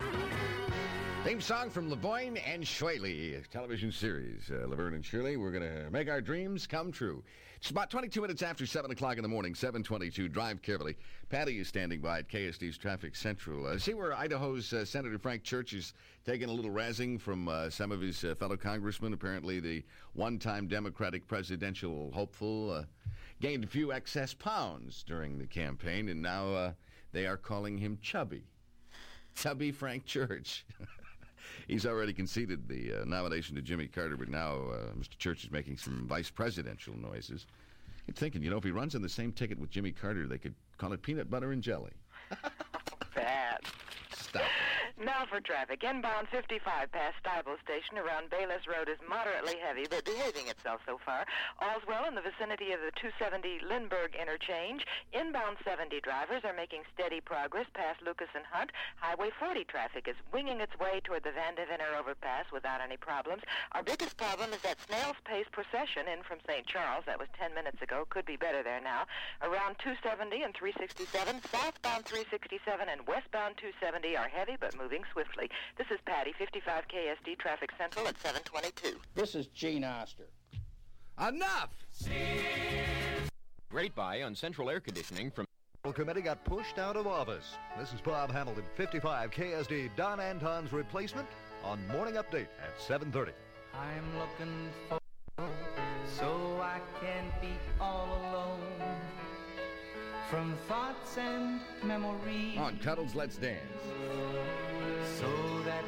Theme song from Lavoine and Shwaley, television series. Laverne and Shirley, we're going to make our dreams come true. It's about 22 minutes after 7 o'clock in the morning, 7:22. Drive carefully. Patty is standing by at KSD's Traffic Central. See where Idaho's Senator Frank Church is taking a little razzing from some of his fellow congressmen. Apparently the one-time Democratic presidential hopeful gained a few excess pounds during the campaign, and now they are calling him Chubby. Chubby Frank Church. He's already conceded the nomination to Jimmy Carter, but now Mr. Church is making some vice presidential noises. You're thinking, if he runs on the same ticket with Jimmy Carter, they could call it peanut butter and jelly. Bad. Stop it. Now for traffic. Inbound 55 past Stiebel Station around Bayless Road is moderately heavy, but behaving itself so far. All's well in the vicinity of the 270 Lindbergh interchange. Inbound 70 drivers are making steady progress past Lucas and Hunt. Highway 40 traffic is winging its way toward the Van Deventer overpass without any problems. Our biggest problem is that snail's pace procession in from St. Charles. That was 10 minutes ago. Could be better there now. Around 270 and 367, southbound 367 and westbound 270 are heavy but moving swiftly. This is Patty, 55 KSD Traffic Central at 722. This is Gene Oster. Enough! Great buy on central air conditioning from... The committee got pushed out of office. This is Bob Hamilton, 55 KSD, Don Anton's replacement on Morning Update at 7:30. I'm looking for so I can't be all alone from thoughts and memories. On Cuddles, let's dance. So that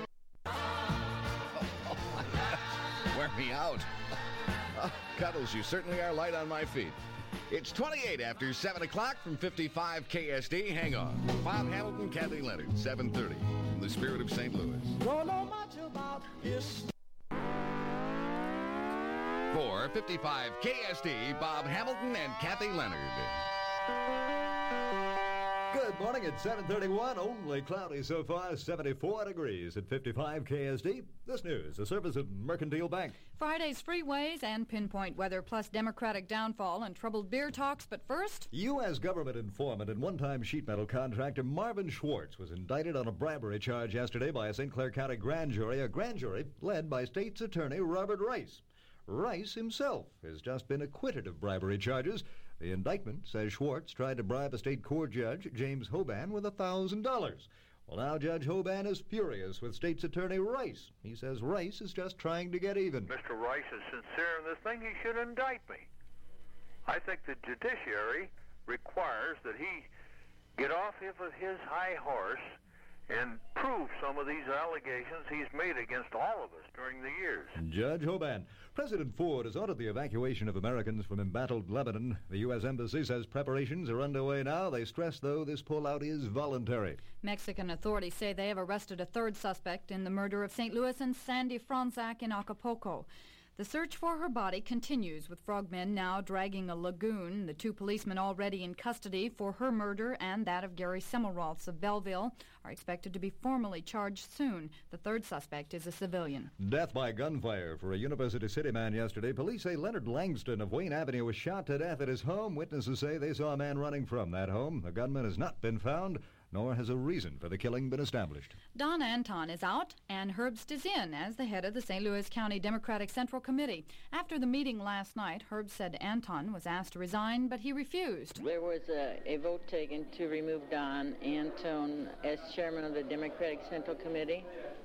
Wear me out. Oh, Cuddles, you certainly are light on my feet. It's 28 after 7 o'clock from 55 KSD. Hang on. Bob Hamilton, Kathy Leonard, 7:30. From the Spirit of St. Louis. don't know much about this. For 55 KSD, Bob Hamilton and Kathy Leonard. Good morning at 7:31. Only cloudy so far, 74 degrees at 55 KSD. This news, a service of Mercantile Bank. Friday's freeways and pinpoint weather, plus Democratic downfall and troubled beer talks. But first, U.S. government informant and one-time sheet metal contractor Marvin Schwartz was indicted on a bribery charge yesterday by a St. Clair County grand jury, a grand jury led by State's Attorney Robert Rice. Rice himself has just been acquitted of bribery charges. The indictment says Schwartz tried to bribe a state court judge, James Hoban, with $1,000. Well, now Judge Hoban is furious with State's Attorney Rice. He says Rice is just trying to get even. Mr. Rice is sincere in this thing. He should indict me. I think the judiciary requires that he get off of his high horse and prove some of these allegations he's made against all of us during the years. Judge Hoban. President Ford has ordered the evacuation of Americans from embattled Lebanon. The U.S. Embassy says preparations are underway now. They stress, though, this pullout is voluntary. Mexican authorities say they have arrested a third suspect in the murder of St. Louis and Sandy Franzak in Acapulco. The search for her body continues, with frogmen now dragging a lagoon. The two policemen already in custody for her murder and that of Gary Semmelroths of Belleville are expected to be formally charged soon. The third suspect is a civilian. Death by gunfire for a University City man yesterday. Police say Leonard Langston of Wayne Avenue was shot to death at his home. Witnesses say they saw a man running from that home. The gunman has not been found, nor has a reason for the killing been established. Don Anton is out, and Herbst is in as the head of the St. Louis County Democratic Central Committee. After the meeting last night, Herbst said Anton was asked to resign, but he refused. There was a vote taken to remove Don Anton as chairman of the Democratic Central Committee,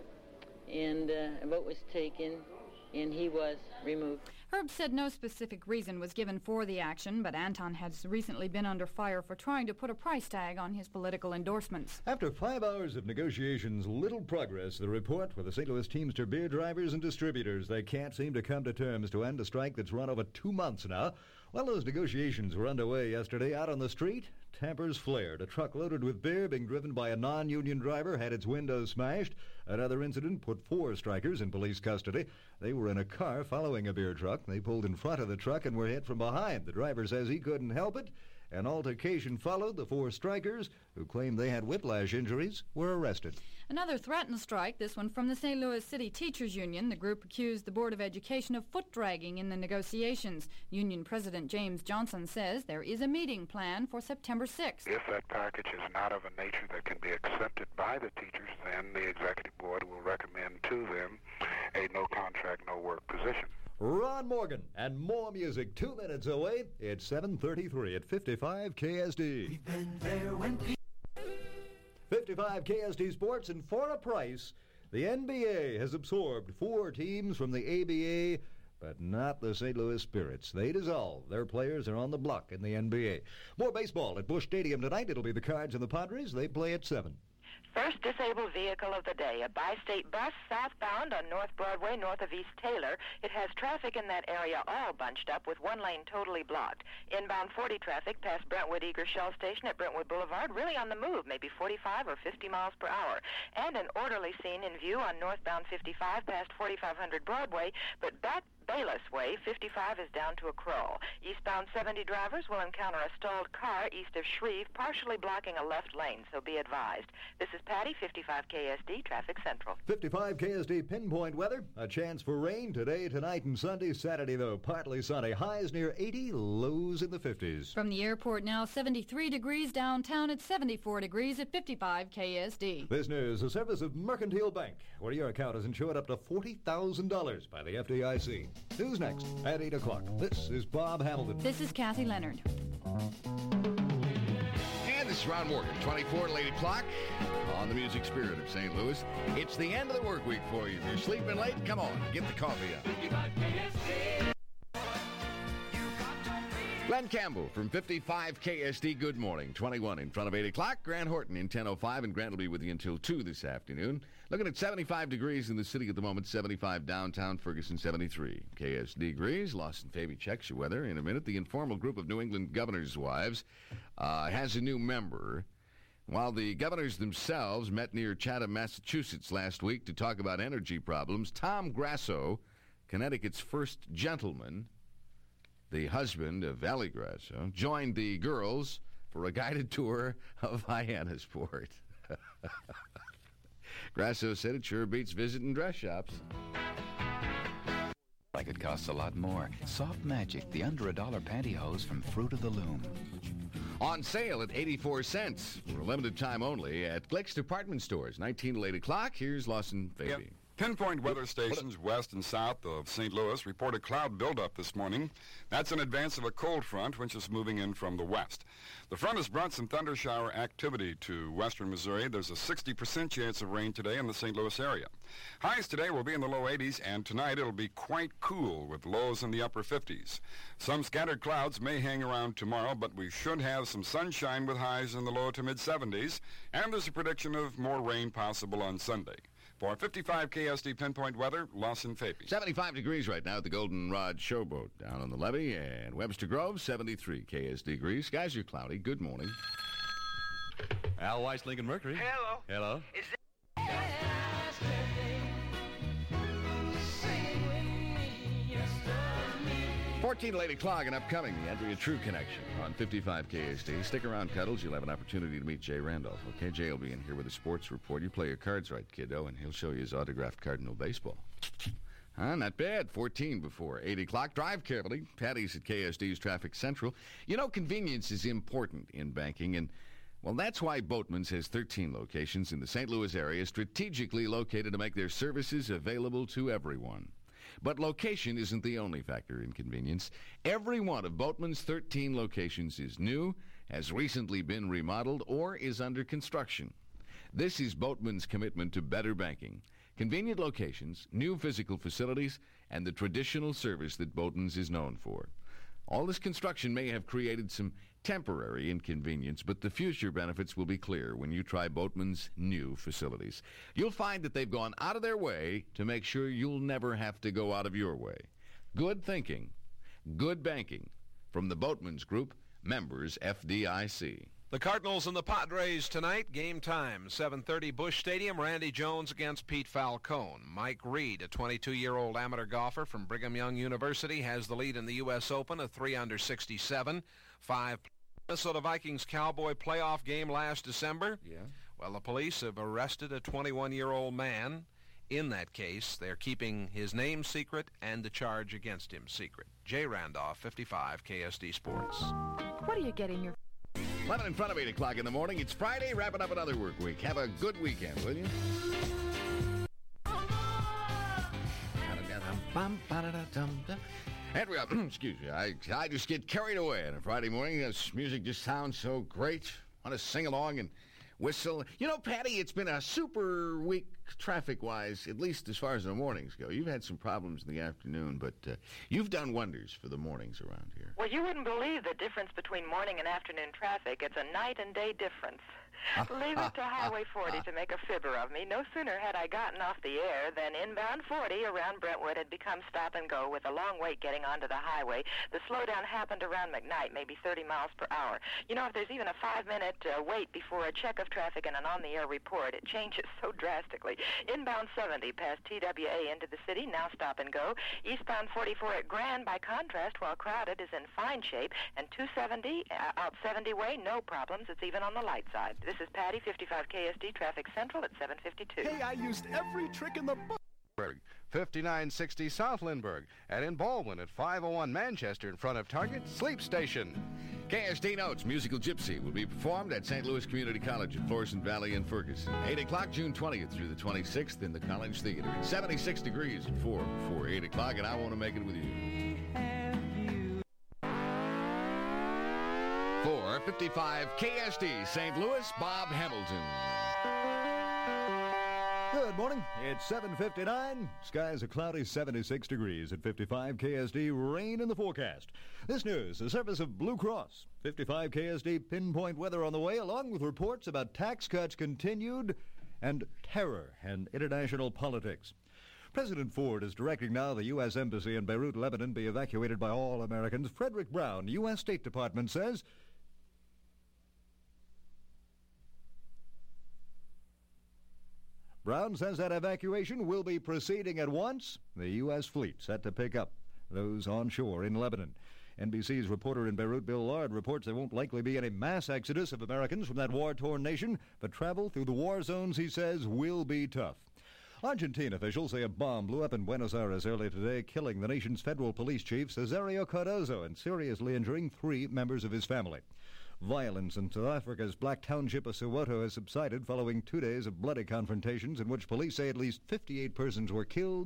and a vote was taken, and he was removed. Herbst said no specific reason was given for the action, but Anton has recently been under fire for trying to put a price tag on his political endorsements. After 5 hours of negotiations, little progress. The report for the St. Louis Teamster beer drivers and distributors. They can't seem to come to terms to end a strike that's run over 2 months now. Well, those negotiations were underway yesterday out on the street. Tempers flared. A truck loaded with beer being driven by a non-union driver had its windows smashed. Another incident put 4 strikers in police custody. They were in a car following a beer truck. They pulled in front of the truck and were hit from behind. The driver says he couldn't help it. An altercation followed. The 4 strikers, who claimed they had whiplash injuries, were arrested. Another threatened strike, this one from the St. Louis City Teachers Union. The group accused the Board of Education of foot-dragging in the negotiations. Union President James Johnson says there is a meeting planned for September 6th. If that package is not of a nature that can be accepted by the teachers, then the Executive Board will recommend to them a no-contract, no-work position. Ron Morgan and more music 2 minutes away. It's 7:33 at 55 KSD. We've been there when 55 KSD Sports, and for a price, the NBA has absorbed 4 teams from the ABA, but not the St. Louis Spirits. They dissolved. Their players are on the block in the NBA. More baseball at Busch Stadium tonight. It'll be the Cards and the Padres. They play at 7. First disabled vehicle of the day, a bi-state bus southbound on North Broadway, north of East Taylor. It has traffic in that area all bunched up with one lane totally blocked. Inbound 40 traffic past Brentwood Eager Shell Station at Brentwood Boulevard, really on the move, maybe 45 or 50 miles per hour. And an orderly scene in view on northbound 55 past 4500 Broadway, but back Bayless Way, 55 is down to a crawl. Eastbound 70 drivers will encounter a stalled car east of Shreve, partially blocking a left lane, so be advised. This is Patty, 55 KSD, Traffic Central. 55 KSD pinpoint weather. A chance for rain today, tonight, and Sunday. Saturday, though, partly sunny. Highs near 80, lows in the 50s. From the airport now, 73 degrees downtown at 74 degrees at 55 KSD. This news, a service of Mercantile Bank, where your account is insured up to $40,000 by the FDIC. Who's next? At 8 o'clock. This is Bob Hamilton. This is Kathy Leonard. And this is Ron Morgan, 24 at 8 o'clock on the Music Spirit of St. Louis. It's the end of the work week for you. If you're sleeping late, come on, get the coffee up. Glenn Campbell from 55 KSD, good morning. 21 in front of 8 o'clock. Grant Horton in 10:05, and Grant will be with you until 2 this afternoon. Looking at 75 degrees in the city at the moment, 75 downtown, Ferguson 73. KSD degrees. Lawson Faby checks your weather in a minute. The informal group of New England governors' wives has a new member. While the governors themselves met near Chatham, Massachusetts last week to talk about energy problems, Tom Grasso, Connecticut's first gentleman, the husband of Ellie Grasso, joined the girls for a guided tour of Hyannisport. Grasso said it sure beats visiting dress shops. Like it costs a lot more. Soft Magic, the under $1 pantyhose from Fruit of the Loom. On sale at 84 cents for a limited time only at Glick's Department Stores. 19 to 8 o'clock. Here's Lawson Faby. Yep. Pinpoint weather stations west and south of St. Louis report a cloud buildup this morning. That's in advance of a cold front, which is moving in from the west. The front has brought some thundershower activity to western Missouri. There's a 60% chance of rain today in the St. Louis area. Highs today will be in the low 80s, and tonight it'll be quite cool with lows in the upper 50s. Some scattered clouds may hang around tomorrow, but we should have some sunshine with highs in the low to mid 70s, and there's a prediction of more rain possible on Sunday. For 55 KSD pinpoint weather, Lawson Faby. 75 degrees right now at the Goldenrod Showboat down on the levee, and Webster Grove, 73 KSD degrees. Skies are cloudy. Good morning. Al Weiss, Lincoln Mercury. Hello. Hello. Is 14 to 8 o'clock and upcoming, the Andrea True Connection on 55 KSD. Stick around, Cuddles. You'll have an opportunity to meet Jay Randolph. Okay, Jay will be in here with a sports report. You play your cards right, kiddo, and he'll show you his autographed Cardinal baseball. Not bad. 14 before 8 o'clock. Drive carefully. Patty's at KSD's Traffic Central. You know, convenience is important in banking, and, well, that's why Boatman's has 13 locations in the St. Louis area, strategically located to make their services available to everyone. But location isn't the only factor in convenience. Every one of Boatman's 13 locations is new, has recently been remodeled, or is under construction. This is Boatman's commitment to better banking. Convenient locations, new physical facilities, and the traditional service that Boatman's is known for. All this construction may have created some temporary inconvenience, but the future benefits will be clear when you try Boatman's new facilities. You'll find that they've gone out of their way to make sure you'll never have to go out of your way. Good thinking, good banking. From the Boatman's Group, members FDIC. The Cardinals and the Padres tonight. Game time, 7:30 Busch Stadium. Randy Jones against Pete Falcone. Mike Reed, a 22-year-old amateur golfer from Brigham Young University, has the lead in the U.S. Open, a 3-under-67. 5 Minnesota Vikings Cowboy playoff game last December. Yeah. Well, the police have arrested a 21-year-old man. In that case, they're keeping his name secret and the charge against him secret. Jay Randolph, 55 KSD Sports. What are you getting your... 11 in front of 8 o'clock in the morning. It's Friday, wrapping up another work week. Have a good weekend, will you? And we are, excuse me, I just get carried away on a Friday morning. This music just sounds so great. Want to sing along and whistle. You know, Patty, it's been a super week traffic-wise, at least as far as the mornings go. You've had some problems in the afternoon, but you've done wonders for the mornings around here. Well, you wouldn't believe the difference between morning and afternoon traffic. It's a night and day difference. Leave it to Highway 40 to make a fibber of me. No sooner had I gotten off the air than inbound 40 around Brentwood had become stop and go with a long wait getting onto the highway. The slowdown happened around McKnight, maybe 30 miles per hour. You know, if there's even a 5-minute wait before a check of traffic and an on-the-air report, it changes so drastically. Inbound 70 past TWA into the city, now stop and go. Eastbound 44 at Grand, by contrast, while crowded, is in fine shape. And 270 out 70 way, no problems. It's even on the light side. This is Patty, 55 KSD, Traffic Central at 7:52. Hey, I used every trick in the book. 5960 South Lindbergh, and in Baldwin at 501 Manchester in front of Target Sleep Station. KSD Notes, Musical Gypsy, will be performed at St. Louis Community College at Florissant Valley in Ferguson. 8 o'clock, June 20th through the 26th in the College Theater. It's 76 degrees at 4 before 8 o'clock, and I want to make it with you. For 55 KSD, St. Louis, Bob Hamilton. Good morning. It's 7:59. Skies are cloudy, 76 degrees. At 55 KSD, rain in the forecast. This news, the service of Blue Cross. 55 KSD pinpoint weather on the way, along with reports about tax cuts continued and terror and international politics. President Ford is directing now the U.S. Embassy in Beirut, Lebanon, be evacuated by all Americans. Frederick Brown, U.S. State Department, says... Brown says that evacuation will be proceeding at once. The U.S. fleet set to pick up those on shore in Lebanon. NBC's reporter in Beirut, Bill Lard, reports there won't likely be any mass exodus of Americans from that war-torn nation, but travel through the war zones, he says, will be tough. Argentine officials say a bomb blew up in Buenos Aires early today, killing the nation's federal police chief, Cesario Cardozo, and seriously injuring 3 members of his family. Violence in South Africa's Black Township of Soweto has subsided following 2 days of bloody confrontations in which police say at least 58 persons were killed,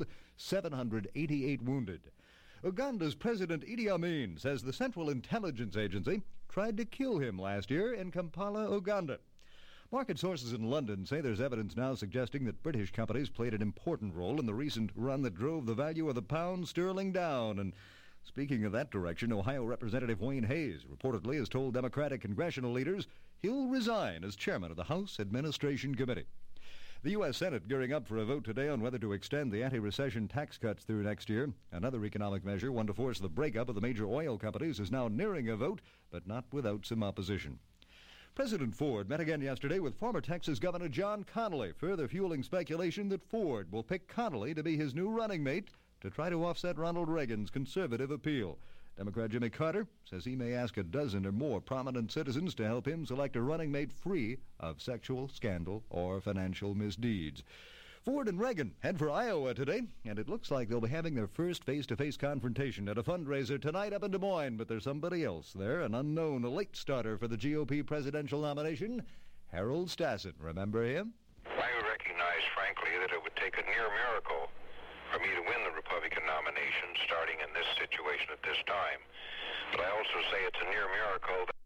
788 wounded. Uganda's President Idi Amin says the Central Intelligence Agency tried to kill him last year in Kampala, Uganda. Market sources in London say there's evidence now suggesting that British companies played an important role in the recent run that drove the value of the pound sterling down. And speaking of that direction, Ohio Representative Wayne Hayes reportedly has told Democratic congressional leaders he'll resign as chairman of the House Administration Committee. The U.S. Senate gearing up for a vote today on whether to extend the anti-recession tax cuts through next year. Another economic measure, one to force the breakup of the major oil companies, is now nearing a vote, but not without some opposition. President Ford met again yesterday with former Texas Governor John Connally, further fueling speculation that Ford will pick Connally to be his new running mate to try to offset Ronald Reagan's conservative appeal. Democrat Jimmy Carter says he may ask a dozen or more prominent citizens to help him select a running mate free of sexual scandal or financial misdeeds. Ford and Reagan head for Iowa today, and it looks like they'll be having their first face-to-face confrontation at a fundraiser tonight up in Des Moines, but there's somebody else there, an unknown, a late starter for the GOP presidential nomination, Harold Stassen. Remember him? I recognize, frankly, that it would take a near miracle for me to win the Republican nomination starting in this situation at this time. But I also say it's a near miracle that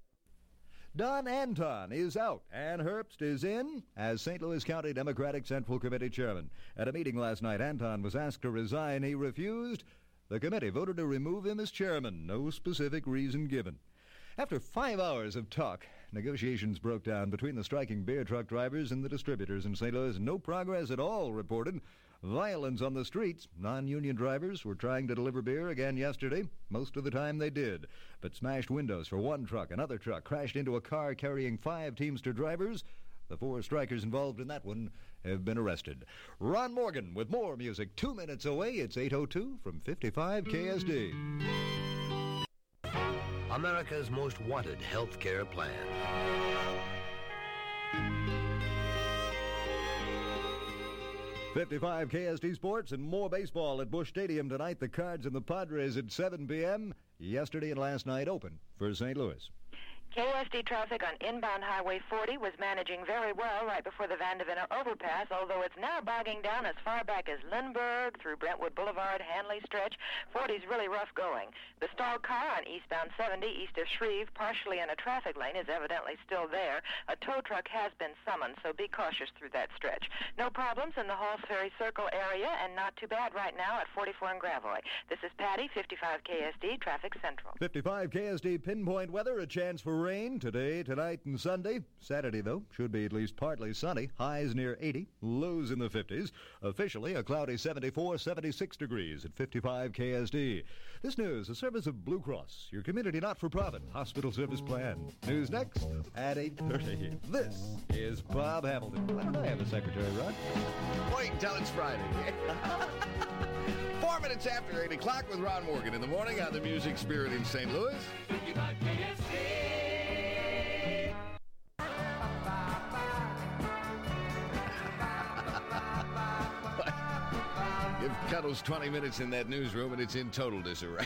Don Anton is out, and Herbst is in as St. Louis County Democratic Central Committee chairman. At a meeting last night, Anton was asked to resign. He refused. The committee voted to remove him as chairman. No specific reason given. After 5 hours of talk, negotiations broke down between the striking beer truck drivers and the distributors in St. Louis. No progress at all reported. Violence on the streets. Non-union drivers were trying to deliver beer again yesterday. Most of the time they did. But smashed windows for one truck. Another truck crashed into a car carrying 5 Teamster drivers. The 4 strikers involved in that one have been arrested. Ron Morgan with more music. 2 minutes away. It's 8:02 from 55 KSD. America's most wanted health care plan. 55 KSD Sports and more baseball at Busch Stadium tonight. The Cards and the Padres at 7 p.m. Yesterday and last night open for St. Louis. KSD traffic on inbound Highway 40 was managing very well right before the Vandevenna overpass, although it's now bogging down as far back as Lindbergh through Brentwood Boulevard, Hanley Stretch. 40's really rough going. The stalled car on eastbound 70 east of Shreve, partially in a traffic lane, is evidently still there. A tow truck has been summoned, so be cautious through that stretch. No problems in the Halls Ferry Circle area, and not too bad right now at 44 and Gravois. This is Patty, 55 KSD, Traffic Central. 55 KSD pinpoint weather, a chance for rain today, tonight, and Sunday. Saturday, though, should be at least partly sunny. Highs near 80, lows in the 50s. Officially, a cloudy 74, 76 degrees at 55 KSD. This news, a service of Blue Cross, your community not-for-profit hospital service plan. News next at 8:30. This is Bob Hamilton. Why don't I have a secretary, Rod? Wait until it's Friday. 4 minutes after 8 o'clock with Ron Morgan in the morning on the Music Spirit in St. Louis. 55 KSD. Give Cuddles 20 minutes in that newsroom and it's in total disarray.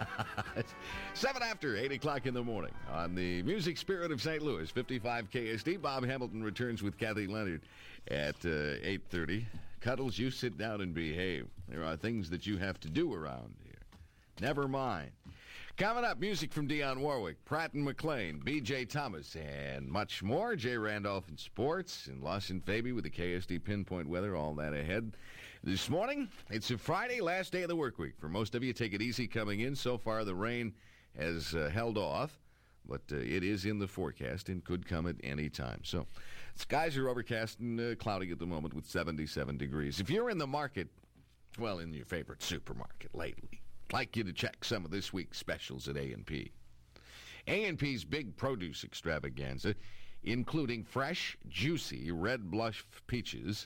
7 after 8 o'clock in the morning on the Music Spirit of St. Louis, 55 KSD. Bob Hamilton returns with Kathy Leonard at 8:30. Cuddles, you sit down and behave. There are things that you have to do around here. Never mind. Coming up, music from Dionne Warwick, Pratt and McLean, B.J. Thomas, and much more. Jay Randolph in sports, and Lawson Faby with the KSD Pinpoint weather, all that ahead. This morning, it's a Friday, last day of the work week. For most of you, take it easy coming in. So far, the rain has held off, but it is in the forecast and could come at any time. So, skies are overcast and cloudy at the moment with 77 degrees. If you're in the market, well, in your favorite supermarket lately, I'd like you to check some of this week's specials at A&P. A&P's big produce extravaganza, including fresh, juicy red blush peaches,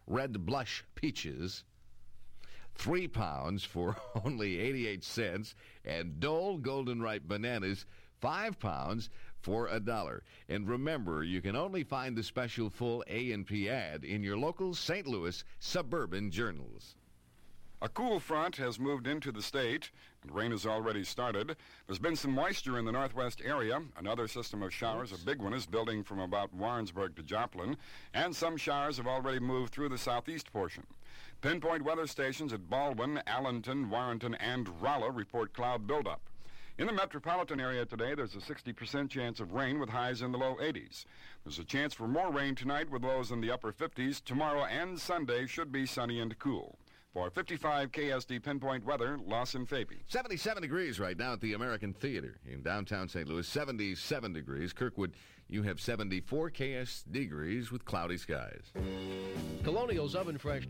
3 pounds for only 88 cents, and Dole Golden Ripe bananas, 5 pounds for $1. And remember, you can only find the special full A&P ad in your local St. Louis suburban journals. A cool front has moved into the state, and rain has already started. There's been some moisture in the northwest area. Another system of showers, a big one, is building from about Warrensburg to Joplin, and some showers have already moved through the southeast portion. Pinpoint weather stations at Baldwin, Allenton, Warrenton, and Rolla report cloud buildup. In the metropolitan area today, there's a 60% chance of rain with highs in the low 80s. There's a chance for more rain tonight with lows in the upper 50s. Tomorrow and Sunday should be sunny and cool. For 55 KSD Pinpoint weather, Lawson Faby. 77 degrees right now at the American Theater in downtown St. Louis. 77 degrees. Kirkwood, you have 74 KS degrees with cloudy skies. Colonial's Oven Fresh.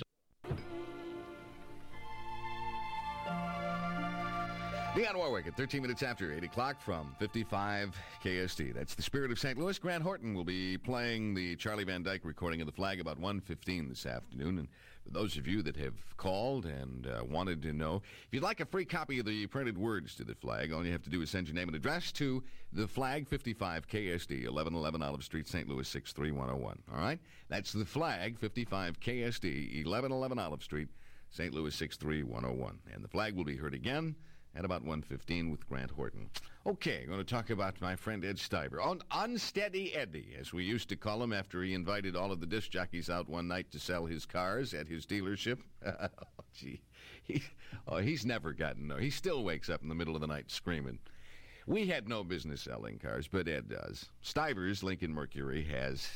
Dionne Warwick at 13 minutes after 8 o'clock from 55 KSD. That's the Spirit of St. Louis. Grant Horton will be playing the Charlie Van Dyke recording of The Flag about 1:15 this afternoon. And for those of you that have called and wanted to know, if you'd like a free copy of the printed words to The Flag, all you have to do is send your name and address to The Flag, 55 KSD, 1111 Olive Street, St. Louis, 63101. All right? That's The Flag, 55 KSD, 1111 Olive Street, St. Louis, 63101. And The Flag will be heard again at about 1:15 with Grant Horton. Okay, I'm going to talk about my friend Ed Stiver. Unsteady Eddie, as we used to call him after he invited all of the disc jockeys out one night to sell his cars at his dealership. Gee, he's never gotten no. He still wakes up in the middle of the night screaming. We had no business selling cars, but Ed does. Stiver's Lincoln Mercury has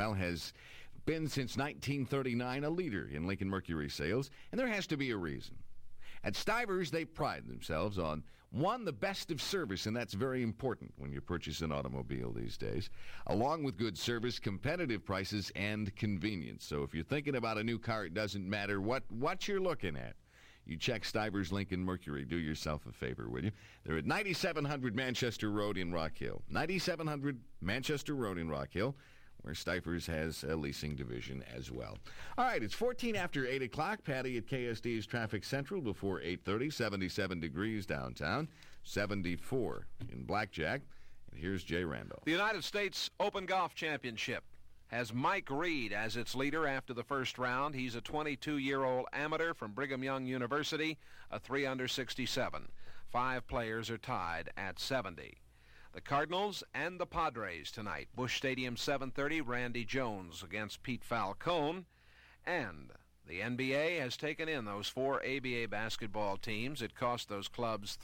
been since 1939 a leader in Lincoln Mercury sales, and there has to be a reason. At Stiver's, they pride themselves on, one, the best of service, and that's very important when you purchase an automobile these days, along with good service, competitive prices, and convenience. So if you're thinking about a new car, it doesn't matter what you're looking at. You check Stiver's Lincoln Mercury. Do yourself a favor, will you? They're at 9700 Manchester Road in Rock Hill. 9700 Manchester Road in Rock Hill, where Stiver's has a leasing division as well. All right, it's 14 after 8 o'clock. Patty at KSD's Traffic Central before 8:30. 77 degrees downtown, 74 in Blackjack. And here's Jay Randolph. The United States Open Golf Championship has Mike Reed as its leader after the first round. He's a 22-year-old amateur from Brigham Young University, a 3 under 67. 5 players are tied at 70. The Cardinals and the Padres tonight. Busch Stadium, 7:30. Randy Jones against Pete Falcone. And the NBA has taken in those 4 ABA basketball teams. It cost those clubs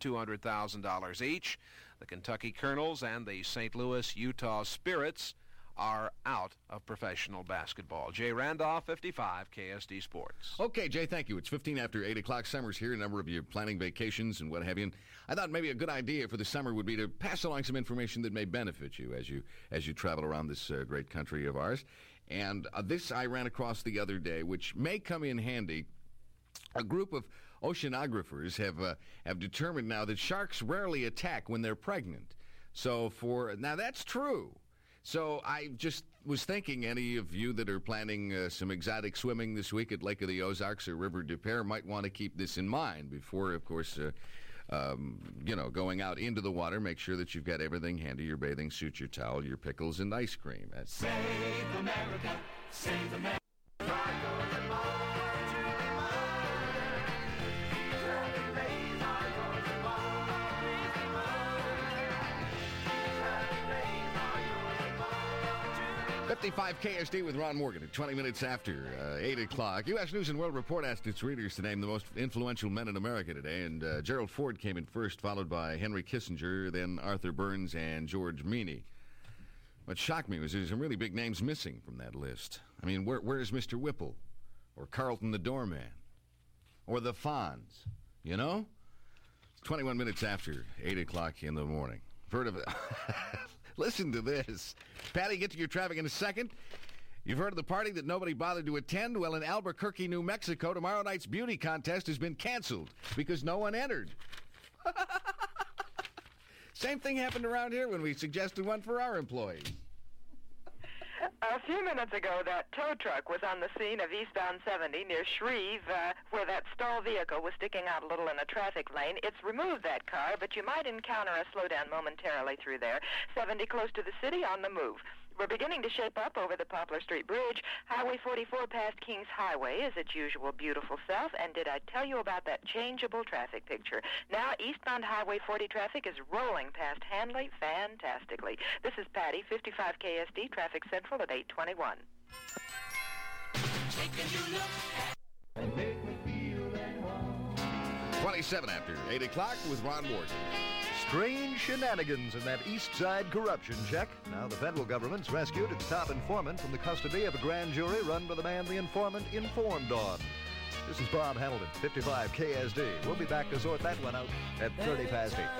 $3,200,000 each. The Kentucky Colonels and the St. Louis Utah Spirits are out of professional basketball. Jay Randolph, 55, KSD Sports. Okay, Jay, thank you. It's 15 after 8 o'clock. Summer's here. A number of you are planning vacations and what have you. And I thought maybe a good idea for the summer would be to pass along some information that may benefit you as you travel around this great country of ours. And this I ran across the other day, which may come in handy. A group of oceanographers have determined now that sharks rarely attack when they're pregnant. Now that's true. So I just was thinking any of you that are planning some exotic swimming this week at Lake of the Ozarks or River du Père might want to keep this in mind before, of course, going out into the water. Make sure that you've got everything handy, your bathing suit, your towel, your pickles, and ice cream. Save America, save America. 55 KSD with Ron Morgan at 20 minutes after 8 o'clock. U.S. News and World Report asked its readers to name the most influential men in America today, and Gerald Ford came in first, followed by Henry Kissinger, then Arthur Burns and George Meany. What shocked me was there's some really big names missing from that list. I mean, where's Mr. Whipple? Or Carlton the Doorman? Or the Fonz? You know? 21 minutes after 8 o'clock in the morning. Heard of it? Listen to this. Patty, get to your traffic in a second. You've heard of the party that nobody bothered to attend? Well, in Albuquerque, New Mexico, tomorrow night's beauty contest has been canceled because no one entered. Same thing happened around here when we suggested one for our employees. A few minutes ago, that tow truck was on the scene of eastbound 70 near Shreve, where that stalled vehicle was sticking out a little in a traffic lane. It's removed that car, but you might encounter a slowdown momentarily through there. 70 close to the city, on the move. We're beginning to shape up over the Poplar Street Bridge. Highway 44 past Kings Highway is its usual beautiful self. And did I tell you about that changeable traffic picture? Now, eastbound Highway 40 traffic is rolling past Hanley fantastically. This is Patty, 55 KSD, Traffic Central at 8:21. Take a new look at and make me feel at home. 27 after 8 o'clock with Ron Morgan. Strange shenanigans in that East Side corruption check. Now the federal government's rescued its top informant from the custody of a grand jury run by the man the informant informed on. This is Bob Hamilton, 55 KSD. We'll be back to sort that one out at 30 past 8.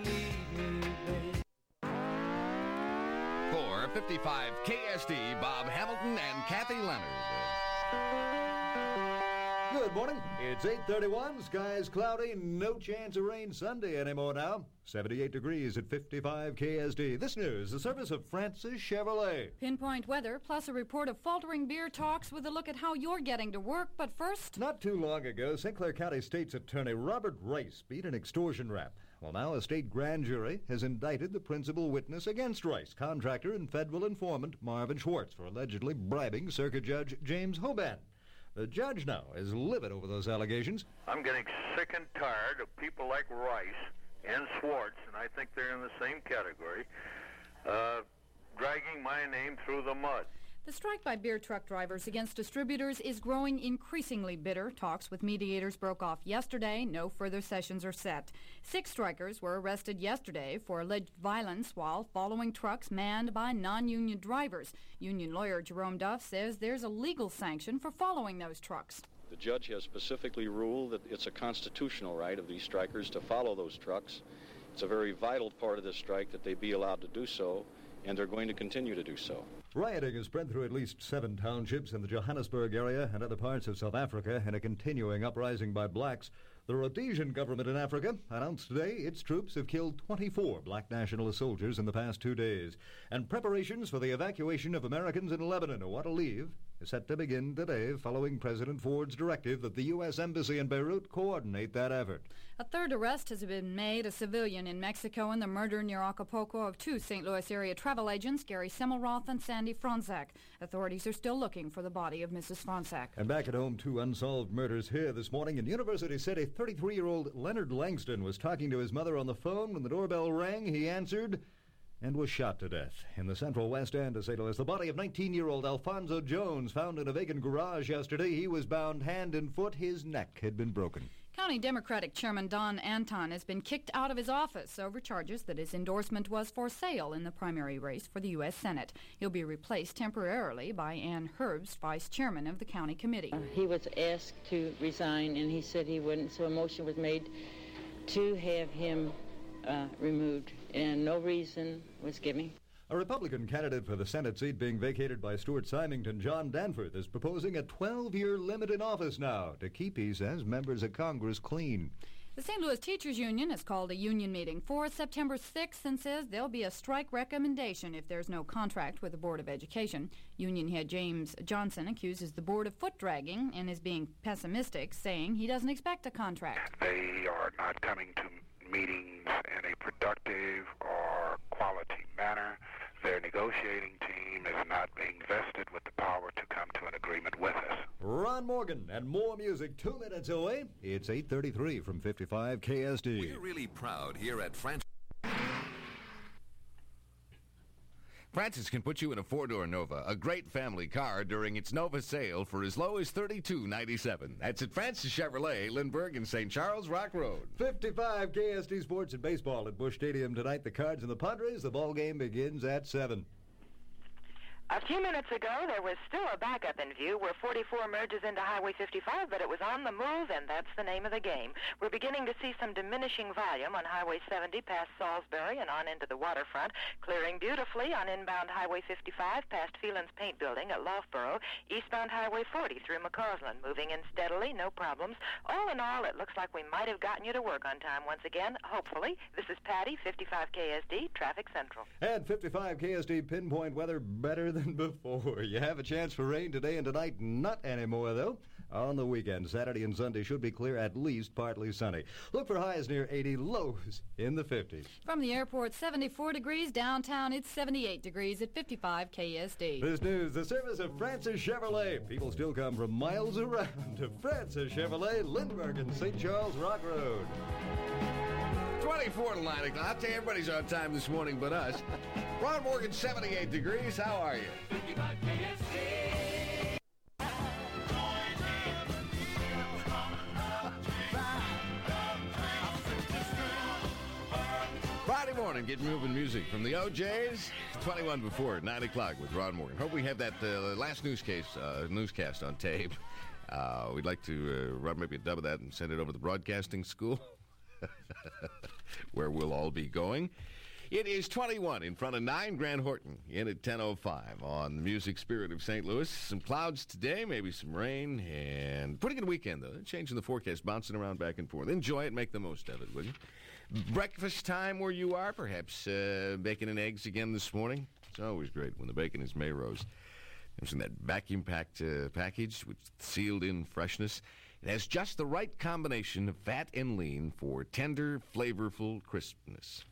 For 55 KSD, Bob Hamilton and Kathy Leonard. Good morning. It's 8:31. Skies cloudy. No chance of rain Sunday anymore now. 78 degrees at 55 KSD. This news, the service of Francis Chevrolet. Pinpoint weather, plus a report of faltering beer talks with a look at how you're getting to work. But first... Not too long ago, St. Clair County State's Attorney Robert Rice beat an extortion rap. Well, now a state grand jury has indicted the principal witness against Rice, contractor and federal informant Marvin Schwartz, for allegedly bribing Circuit Judge James Hoban. The judge now is livid over those allegations. I'm getting sick and tired of people like Rice and Schwartz, and I think they're in the same category, dragging my name through the mud. The strike by beer truck drivers against distributors is growing increasingly bitter. Talks with mediators broke off yesterday. No further sessions are set. 6 strikers were arrested yesterday for alleged violence while following trucks manned by non-union drivers. Union lawyer Jerome Duff says there's a legal sanction for following those trucks. The judge has specifically ruled that it's a constitutional right of these strikers to follow those trucks. It's a very vital part of this strike that they be allowed to do so, and they're going to continue to do so. Rioting has spread through at least 7 townships in the Johannesburg area and other parts of South Africa in a continuing uprising by blacks. The Rhodesian government in Africa announced today its troops have killed 24 black nationalist soldiers in the past 2 days. And preparations for the evacuation of Americans in Lebanon who want to leave is set to begin today following President Ford's directive that the U.S. Embassy in Beirut coordinate that effort. A third arrest has been made, a civilian in Mexico, in the murder near Acapulco of 2 St. Louis area travel agents, Gary Semmelroth and Sandy Franzak. Authorities are still looking for the body of Mrs. Franzak. And back at home, 2 unsolved murders here this morning. In University City, 33-year-old Leonard Langston was talking to his mother on the phone. When the doorbell rang, he answered and was shot to death. In the central West End of St. Louis, the body of 19-year-old Alfonso Jones found in a vacant garage yesterday. He was bound hand and foot. His neck had been broken. County County Democratic Chairman Don Anton has been kicked out of his office over charges that his endorsement was for sale in the primary race for the U.S. Senate. He'll be replaced temporarily by Ann Herbst, vice chairman of the county committee. He was asked to resign, and he said he wouldn't, so a motion was made to have him removed, and no reason was given. A Republican candidate for the Senate seat being vacated by Stuart Symington, John Danforth, is proposing a 12-year limit in office now to keep, he says, members of Congress clean. The St. Louis Teachers Union has called a union meeting for September 6th and says there'll be a strike recommendation if there's no contract with the Board of Education. Union head James Johnson accuses the board of foot-dragging and is being pessimistic, saying he doesn't expect a contract. They are not coming to meetings in a productive or quality manner. Their negotiating team is not being vested with the power to come to an agreement with us. Ron Morgan and more music 2 minutes away. It's 8:33 from 55 KSD. We're really proud here at Francis. Francis can put you in a four-door Nova, a great family car, during its Nova sale for as low as $32.97. That's at Francis Chevrolet, Lindbergh and St. Charles Rock Road. 55 KSD Sports and Baseball at Busch Stadium tonight. The Cards and the Padres. The ball game begins at 7. A few minutes ago, there was still a backup in view where 44 merges into Highway 55, but it was on the move, and that's the name of the game. We're beginning to see some diminishing volume on Highway 70 past Salisbury and on into the waterfront, clearing beautifully on inbound Highway 55 past Phelan's Paint Building at Loughborough, eastbound Highway 40 through McCausland, moving in steadily, no problems. All in all, it looks like we might have gotten you to work on time once again, hopefully. This is Patty, 55 KSD, Traffic Central. And 55 KSD pinpoint weather better than before. You have a chance for rain today and tonight, not anymore though. On the weekend, Saturday and Sunday should be clear, at least partly sunny. Look for highs near 80, lows in the 50s. From the airport, 74 degrees. Downtown, it's 78 degrees at 55 KSD. This news, the service of Francis Chevrolet. People still come from miles around to Francis Chevrolet, Lindbergh and St. Charles Rock Road. 24 to 9 o'clock. I'll tell you, everybody's on time this morning but us. Ron Morgan, 78 degrees. How are you? 55 KSD. Friday morning, get moving music from the OJs. 21 before 9 o'clock with Ron Morgan. Hope we have that last newscast on tape. We'd like to run maybe a dub of that and send it over to the broadcasting school. Where we'll all be going. It is 21 in front of 9 Grand Horton in at 10:05 on the Music Spirit of St. Louis. Some clouds today, maybe some rain, and pretty good weekend, though. Changing the forecast, bouncing around back and forth. Enjoy it, make the most of it, will you? Breakfast time where you are, perhaps bacon and eggs again this morning. It's always great when the bacon is Mayros. Comes in that vacuum-packed package with sealed-in freshness. It has just the right combination of fat and lean for tender, flavorful crispness.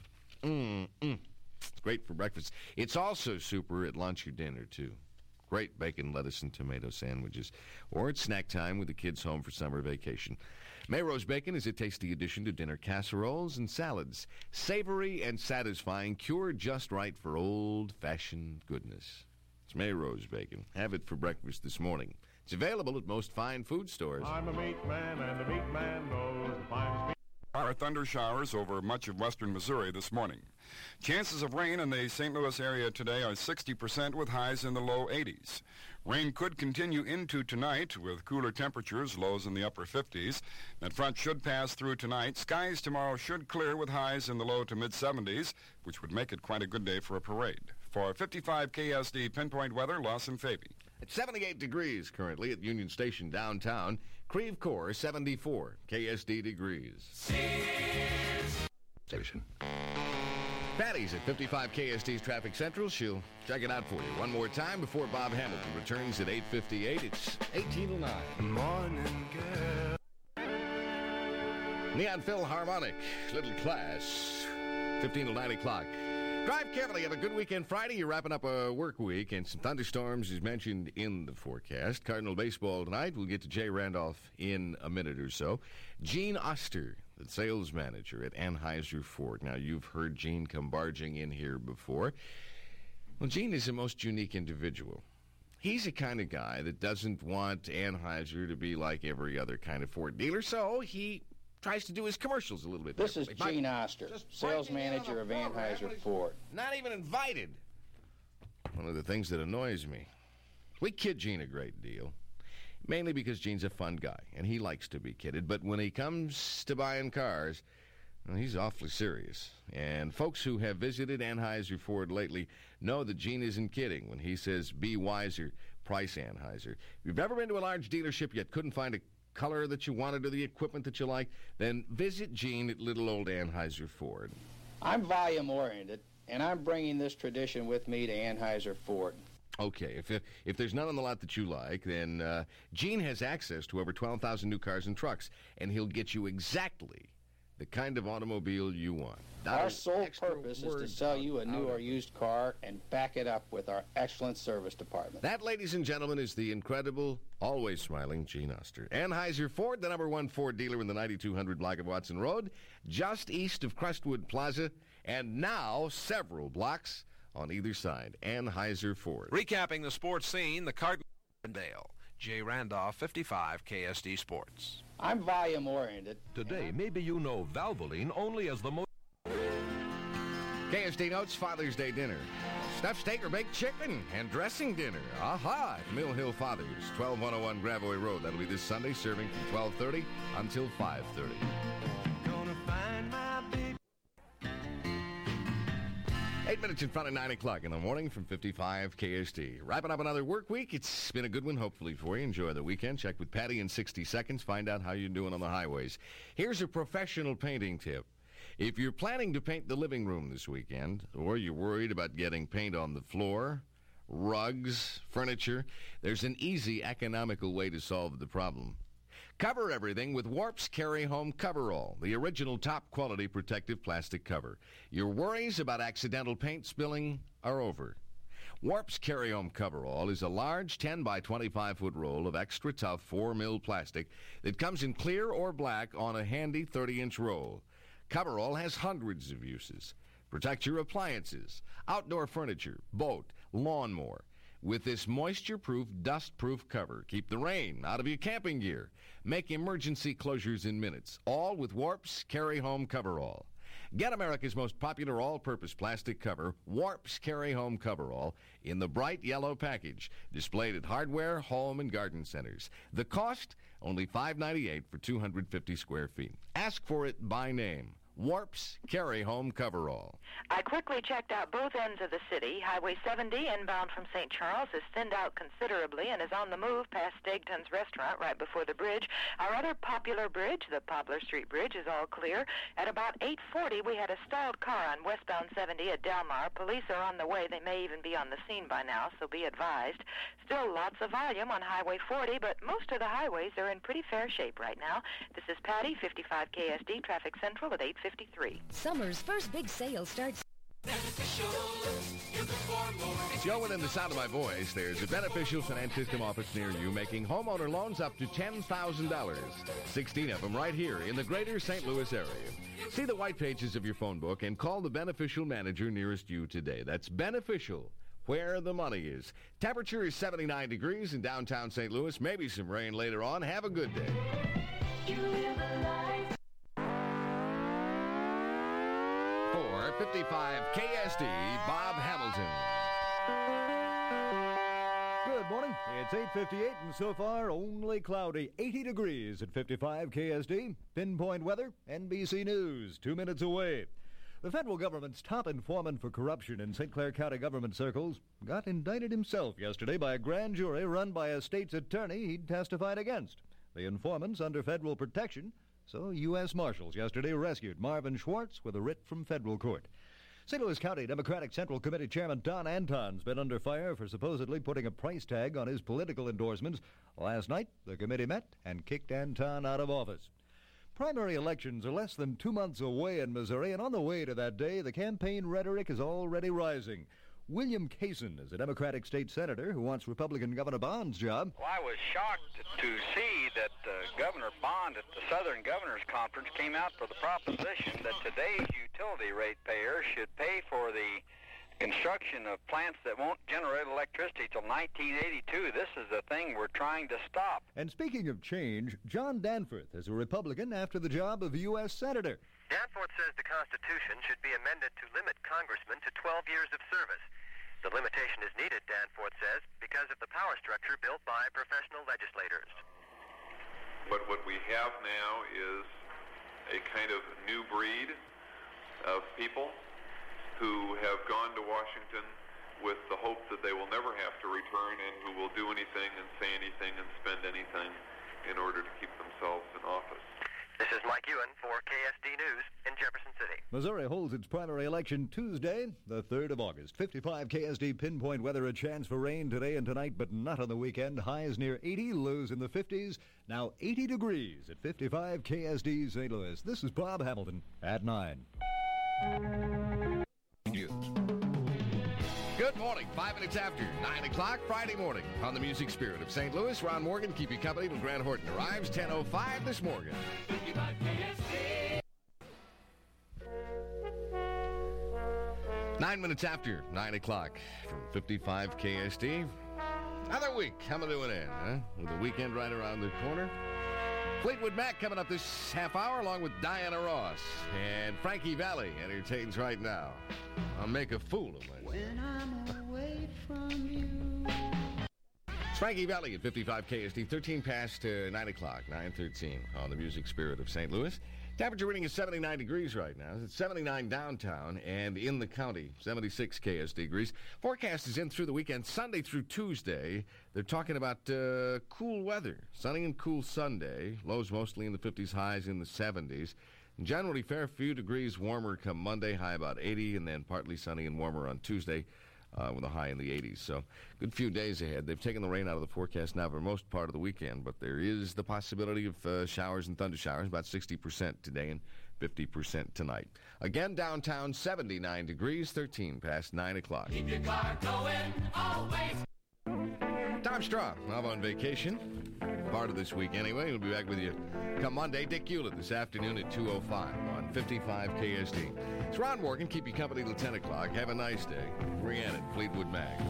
It's great for breakfast. It's also super at lunch or dinner, too. Great bacon, lettuce, and tomato sandwiches. Or at snack time with the kids home for summer vacation. Mayros bacon is a tasty addition to dinner casseroles and salads. Savory and satisfying, cured just right for old-fashioned goodness. It's Mayros bacon. Have it for breakfast this morning. It's available at most fine food stores. I'm a meat man, and the meat man knows the finest meat. Are thunder showers over much of western Missouri this morning. Chances of rain in the St. Louis area today are 60% with highs in the low 80s. Rain could continue into tonight with cooler temperatures, lows in the upper 50s. That front should pass through tonight. Skies tomorrow should clear with highs in the low to mid-70s, which would make it quite a good day for a parade. For 55 KSD pinpoint weather, Lawson Faby. It's 78 degrees currently at Union Station downtown. Creve Coeur, 74 KSD degrees. Station. Patty's at 55 KSD's Traffic Central. She'll check it out for you one more time before Bob Hamilton returns at 8:58. It's 18:09. Morning, girl. Neon Philharmonic, Little Class, 15 to 9 o'clock. Drive carefully. Have a good weekend Friday. You're wrapping up a work week, and some thunderstorms is mentioned in the forecast. Cardinal baseball tonight. We'll get to Jay Randolph in a minute or so. Gene Oster, the sales manager at Anheuser-Ford. Now, you've heard Gene come barging in here before. Well, Gene is a most unique individual. He's the kind of guy that doesn't want Anheuser to be like every other kind of Ford dealer, so he tries to do his commercials a little bit. This is Gene Oster, sales manager of Anheuser-Ford. Not even invited. One of the things that annoys me. We kid Gene a great deal, mainly because Gene's a fun guy, and he likes to be kidded. But when he comes to buying cars, well, he's awfully serious. And folks who have visited Anheuser-Ford lately know that Gene isn't kidding when he says, be wiser, price Anheuser. If you've ever been to a large dealership yet couldn't find a color that you wanted or the equipment that you like, then visit Gene at little old Anheuser-Ford. I'm volume-oriented, and I'm bringing this tradition with me to Anheuser-Ford. Okay, if there's none on the lot that you like, then Gene has access to over 12,000 new cars and trucks, and he'll get you exactly the kind of automobile you want. Our sole purpose is to sell you a new or used car and back it up with our excellent service department. That, ladies and gentlemen, is the incredible, always smiling Gene Oster. Anheuser-Ford, the #1 Ford dealer in the 9200 block of Watson Road, just east of Crestwood Plaza, and now several blocks on either side. Anheuser-Ford. Recapping the sports scene, the Cardinals. Jay Randolph, 55 KSD Sports. I'm volume-oriented. Today, maybe you know Valvoline only as the most... KSD Notes Father's Day dinner. Stuffed steak or baked chicken and dressing dinner. Aha! At Mill Hill Fathers, 12101 Gravois Road. That'll be this Sunday, serving from 12:30 until 5:30. Gonna find my big... 8 minutes in front of 9 o'clock in the morning from 55 KSD. Wrapping up another work week. It's been a good one, hopefully, for you. Enjoy the weekend. Check with Patty in 60 seconds. Find out how you're doing on the highways. Here's a professional painting tip. If you're planning to paint the living room this weekend, or you're worried about getting paint on the floor, rugs, furniture, there's an easy, economical way to solve the problem. Cover everything with Warp's Carry Home Coverall, the original top-quality protective plastic cover. Your worries about accidental paint spilling are over. Warp's Carry Home Coverall is a large 10 by 25-foot roll of extra tough 4mm plastic that comes in clear or black on a handy 30-inch roll. Coverall has hundreds of uses. Protect your appliances, outdoor furniture, boat, lawnmower. With this moisture-proof, dust-proof cover, keep the rain out of your camping gear. Make emergency closures in minutes, all with Warp's Carry Home Coverall. Get America's most popular all-purpose plastic cover, Warp's Carry Home Coverall, in the bright yellow package, displayed at hardware, home, and garden centers. The cost, only $5.98 for 250 square feet. Ask for it by name. Warp's Carry Home Coverall. I quickly checked out both ends of the city. Highway 70 inbound from St. Charles is thinned out considerably and is on the move past Stegton's restaurant right before the bridge. Our other popular bridge, the Poplar Street Bridge, is all clear. At about 8:40, we had a stalled car on westbound 70 at Delmar. Police are on the way. They may even be on the scene by now, so be advised. Still lots of volume on Highway 40, but most of the highways are in pretty fair shape right now. This is Patty, 55 KSD, Traffic Central at 8:53. Summer's first big sale starts... Joe, within the sound of my voice, there's a Beneficial Finance System office near you making homeowner loans up to $10,000. 16 of them right here in the greater St. Louis area. See the white pages of your phone book and call the Beneficial manager nearest you today. That's Beneficial, where the money is. Temperature is 79 degrees in downtown St. Louis. Maybe some rain later on. Have a good day. For 55 KSD, Bob Hamilton. Good morning. It's 8:58 and so far only cloudy. 80 degrees at 55 KSD. Pinpoint weather, NBC News, 2 minutes away. The federal government's top informant for corruption in St. Clair County government circles got indicted himself yesterday by a grand jury run by a state's attorney he'd testified against. The informant's under federal protection, so U.S. Marshals yesterday rescued Marvin Schwartz with a writ from federal court. St. Louis County Democratic Central Committee Chairman Don Anton's been under fire for supposedly putting a price tag on his political endorsements. Last night, the committee met and kicked Anton out of office. Primary elections are less than 2 months away in Missouri, and on the way to that day, the campaign rhetoric is already rising. William Kaysen is a Democratic state senator who wants Republican Governor Bond's job. Well, I was shocked to see that Governor Bond at the Southern Governors Conference came out for the proposition that today's utility ratepayers should pay for the construction of plants that won't generate electricity till 1982. This is the thing we're trying to stop. And speaking of change, John Danforth is a Republican after the job of U.S. Senator. Danforth says the Constitution should be amended to limit congressmen to 12 years of service. The limitation is needed, Danforth says, because of the power structure built by professional legislators. But what we have now is a kind of new breed of people who have gone to Washington with the hope that they will never have to return and who will do anything and say anything and spend anything in order to keep themselves in office. This is Mike Ewan for KSD News in Jefferson City. Missouri holds its primary election Tuesday, the 3rd of August. 55 KSD pinpoint weather, a chance for rain today and tonight, but not on the weekend. Highs near 80, lows in the 50s. Now 80 degrees at 55 KSD St. Louis. This is Bob Hamilton at 9. Good morning, 5 minutes after 9 o'clock Friday morning on the Music Spirit of St. Louis. Ron Morgan, keep you company till Grant Horton arrives, 10:05 this morning. 9 minutes after 9 o'clock from 55 KSD. Another week coming to an end, huh? With the weekend right around the corner. Fleetwood Mac coming up this half hour along with Diana Ross. And Frankie Valli entertains right now. I'll make a fool of myself. When I'm away from you. It's Frankie Valli at 55 KSD, 13 past 9 o'clock, 9:13 on the Music Spirit of St. Louis. Temperature reading is 79 degrees right now. It's 79 downtown and in the county, 76 KSD degrees. Forecast is in through the weekend, Sunday through Tuesday. They're talking about cool weather. Sunny and cool Sunday. Lows mostly in the 50s, highs in the 70s. And generally fair few degrees warmer come Monday, high about 80, and then partly sunny and warmer on Tuesday with a high in the 80s. So good few days ahead. They've taken the rain out of the forecast now for most part of the weekend, but there is the possibility of showers and thunder showers, about 60% today and 50% tonight. Again, downtown, 79 degrees, 13 past 9 o'clock. Keep your car going, always. Tom Straw, I'm on vacation. Part of this week anyway. We'll be back with you come Monday. Dick Hewlett this afternoon at 2:05 on 55 KSD. It's Ron Morgan. Keep you company till 10 o'clock. Have a nice day. Rhiannon, Fleetwood Mac.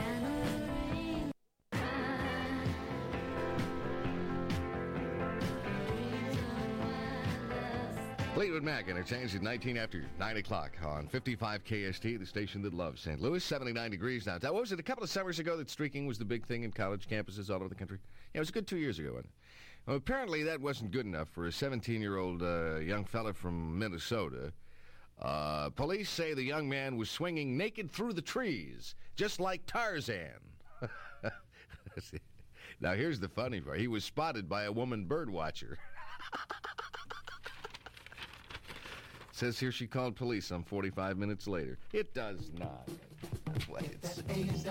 Fleetwood Mac entertains at 19 after 9 o'clock on 55 KST, the station that loves St. Louis. 79 degrees now. What was it, a couple of summers ago that streaking was the big thing in college campuses all over the country? Yeah, it was a good 2 years ago, wasn't it? Well, apparently that wasn't good enough for a 17-year-old young fella from Minnesota. Police say the young man was swinging naked through the trees, just like Tarzan. Now, here's the funny part. He was spotted by a woman bird watcher. Says here she called police some 45 minutes later. It does not. What it's...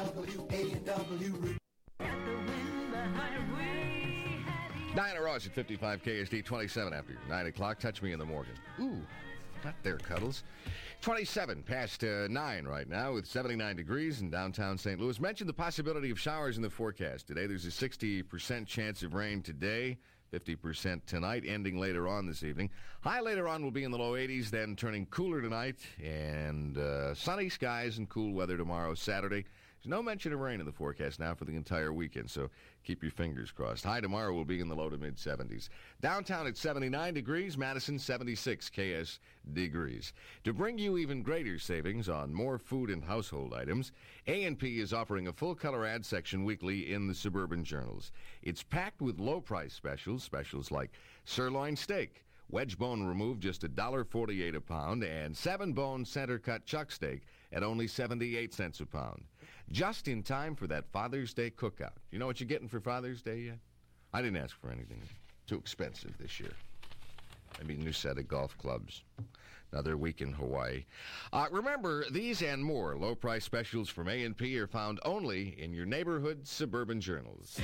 Diana Ross at 55 KSD, 27 after 9 o'clock. Touch me in the morning. Ooh, not there, Cuddles. 27 past 9 right now with 79 degrees in downtown St. Louis. Mentioned the possibility of showers in the forecast today. There's a 60% chance of rain today. 50% tonight, ending later on this evening. High later on will be in the low 80s, then turning cooler tonight, and sunny skies and cool weather tomorrow, Saturday. There's no mention of rain in the forecast now for the entire weekend, so keep your fingers crossed. High tomorrow will be in the low to mid-70s. Downtown at 79 degrees, Madison 76 KS degrees. To bring you even greater savings on more food and household items, A&P is offering a full-color ad section weekly in the Suburban Journals. It's packed with low-price specials like sirloin steak, wedge bone removed just $1.48 a pound, and 7-bone center-cut chuck steak at only 78 cents a pound. Just in time for that Father's Day cookout. You know what you're getting for Father's Day yet? I didn't ask for anything too expensive this year. Maybe a new set of golf clubs. Another week in Hawaii. Remember, these and more low-price specials from A&P are found only in your neighborhood Suburban Journals.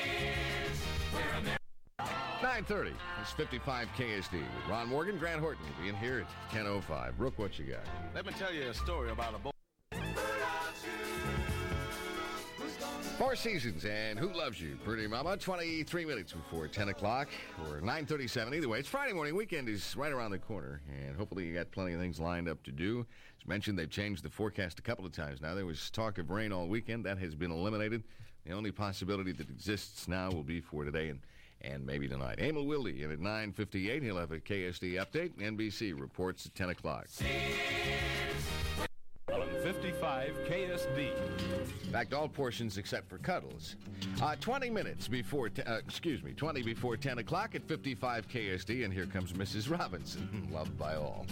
9:30. It's 55 KSD with Ron Morgan, Grant Horton being here at 10:05. Brooke, what you got? Let me tell you a story about a boy. Four Seasons and Who Loves You, Pretty Mama, 23 minutes before 10 o'clock or 9:37. Either way, it's Friday morning. Weekend is right around the corner, and hopefully you got plenty of things lined up to do. As mentioned, they've changed the forecast a couple of times now. There was talk of rain all weekend. That has been eliminated. The only possibility that exists now will be for today and maybe tonight. Emil Wilde in at 9:58. He'll have a KSD update. NBC reports at 10 o'clock. 55 KSD. In fact, all portions except for Cuddles. 20 minutes before, 20 before 10 o'clock at 55 KSD, and here comes Mrs. Robinson, loved by all.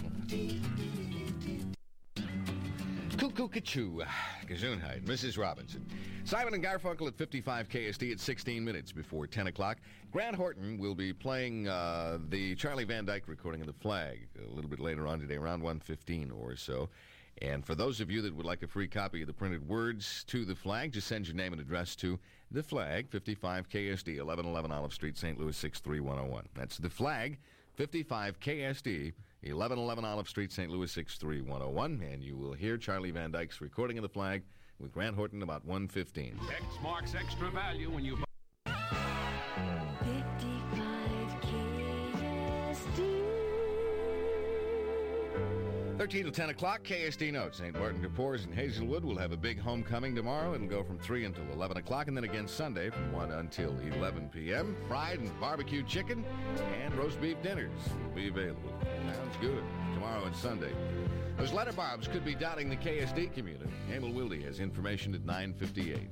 Cuckoo-ca-choo, Gesundheit, Mrs. Robinson. Simon and Garfunkel at 55 KSD at 16 minutes before 10 o'clock. Grant Horton will be playing the Charlie Van Dyke recording of The Flag a little bit later on today, around 1:15 or so. And for those of you that would like a free copy of the printed words to The Flag, just send your name and address to The Flag, 55 KSD, 1111 Olive Street, St. Louis, 63101. That's The Flag, 55 KSD, 1111 Olive Street, St. Louis, 63101. And you will hear Charlie Van Dyke's recording of The Flag with Grant Horton about 1:15. X marks extra value when you buy. 55 KSD. 13 to 10 o'clock, KSD Notes. St. Martin Kapoor's in Hazelwood will have a big homecoming tomorrow. It'll go from 3 until 11 o'clock, and then again Sunday from 1 until 11 p.m. Fried and barbecued chicken and roast beef dinners will be available. Sounds good. Tomorrow and Sunday. Those letterbobs could be dotting the KSD community. Emil Wilde has information at 9:58.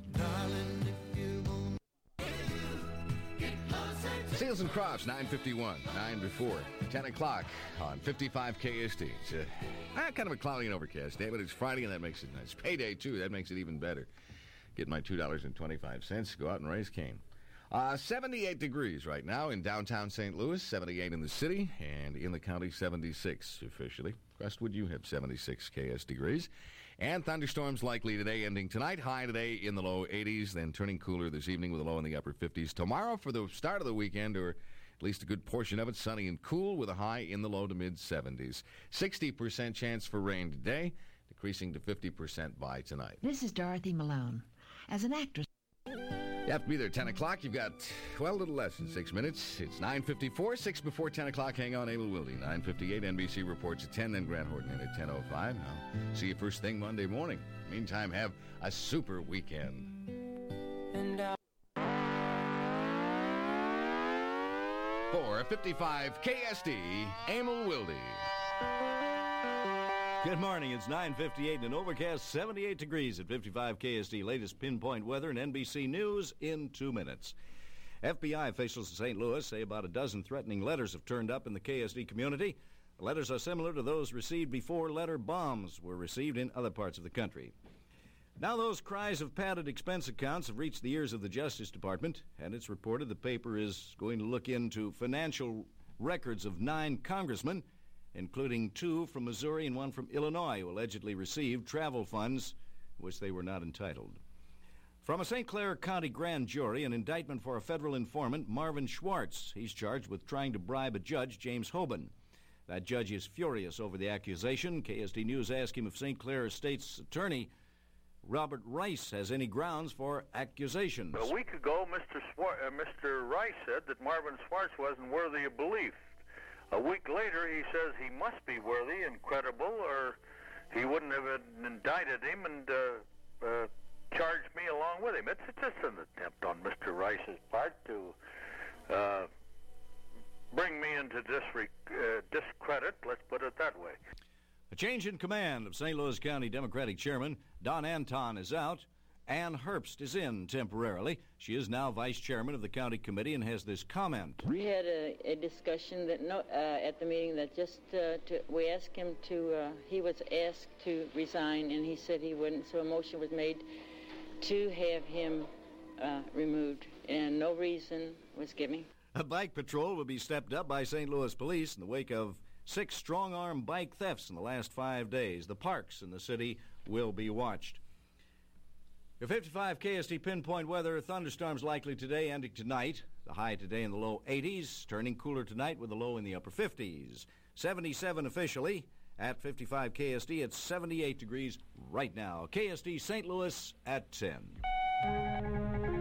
Seals and Crofts, 9:51, 9 before 10 o'clock on 55 KSD. It's kind of a cloudy and overcast day, but it's Friday, and that makes it nice. Payday, too. That makes it even better. Get my $2.25. Go out and raise cane. 78 degrees right now in downtown St. Louis, 78 in the city, and in the county, 76 officially. Crestwood, you have 76 KS degrees. And thunderstorms likely today, ending tonight. High today in the low 80s, then turning cooler this evening with a low in the upper 50s. Tomorrow for the start of the weekend, or at least a good portion of it, sunny and cool with a high in the low to mid 70s. 60% chance for rain today, decreasing to 50% by tonight. This is Dorothy Malone. As an actress... You have to be there at 10 o'clock. You've got, well, a little less than 6 minutes. It's 9:54, 6 before 10 o'clock. Hang on, Emil Wilde. 9:58, NBC reports at 10, then Grant Horton in at 10:05. I'll see you first thing Monday morning. Meantime, have a super weekend. For 55 KSD, Emil Wilde. Good morning. It's 9:58 and an overcast 78 degrees at 55 KSD. Latest pinpoint weather and NBC News in 2 minutes. FBI officials in St. Louis say about a dozen threatening letters have turned up in the KSD community. The letters are similar to those received before letter bombs were received in other parts of the country. Now those cries of padded expense accounts have reached the ears of the Justice Department, and it's reported the paper is going to look into financial records of 9 congressmen, including 2 from Missouri and 1 from Illinois, who allegedly received travel funds which they were not entitled. From a St. Clair County grand jury, an indictment for a federal informant, Marvin Schwartz. He's charged with trying to bribe a judge, James Hoban. That judge is furious over the accusation. KSD News asked him if St. Clair State's attorney, Robert Rice, has any grounds for accusations. A week ago, Mr. Rice said that Marvin Schwartz wasn't worthy of belief. A week later, he says he must be worthy and credible, or he wouldn't have indicted him and charged me along with him. It's just an attempt on Mr. Rice's part to bring me into discredit, let's put it that way. A change in command of St. Louis County Democratic Chairman Don Anton is out. Ann Herbst is in temporarily. She is now vice chairman of the county committee and has this comment. We had a discussion that at the meeting that we asked him to, he was asked to resign, and he said he wouldn't, so a motion was made to have him removed, and no reason was given. A bike patrol will be stepped up by St. Louis police in the wake of 6 strong-arm bike thefts in the last 5 days. The parks in the city will be watched. Your 55 KSD pinpoint weather, thunderstorms likely today, ending tonight. The high today in the low 80s, turning cooler tonight with a low in the upper 50s. 77 officially at 55 KSD. It's 78 degrees right now. KSD St. Louis at 10. Bye.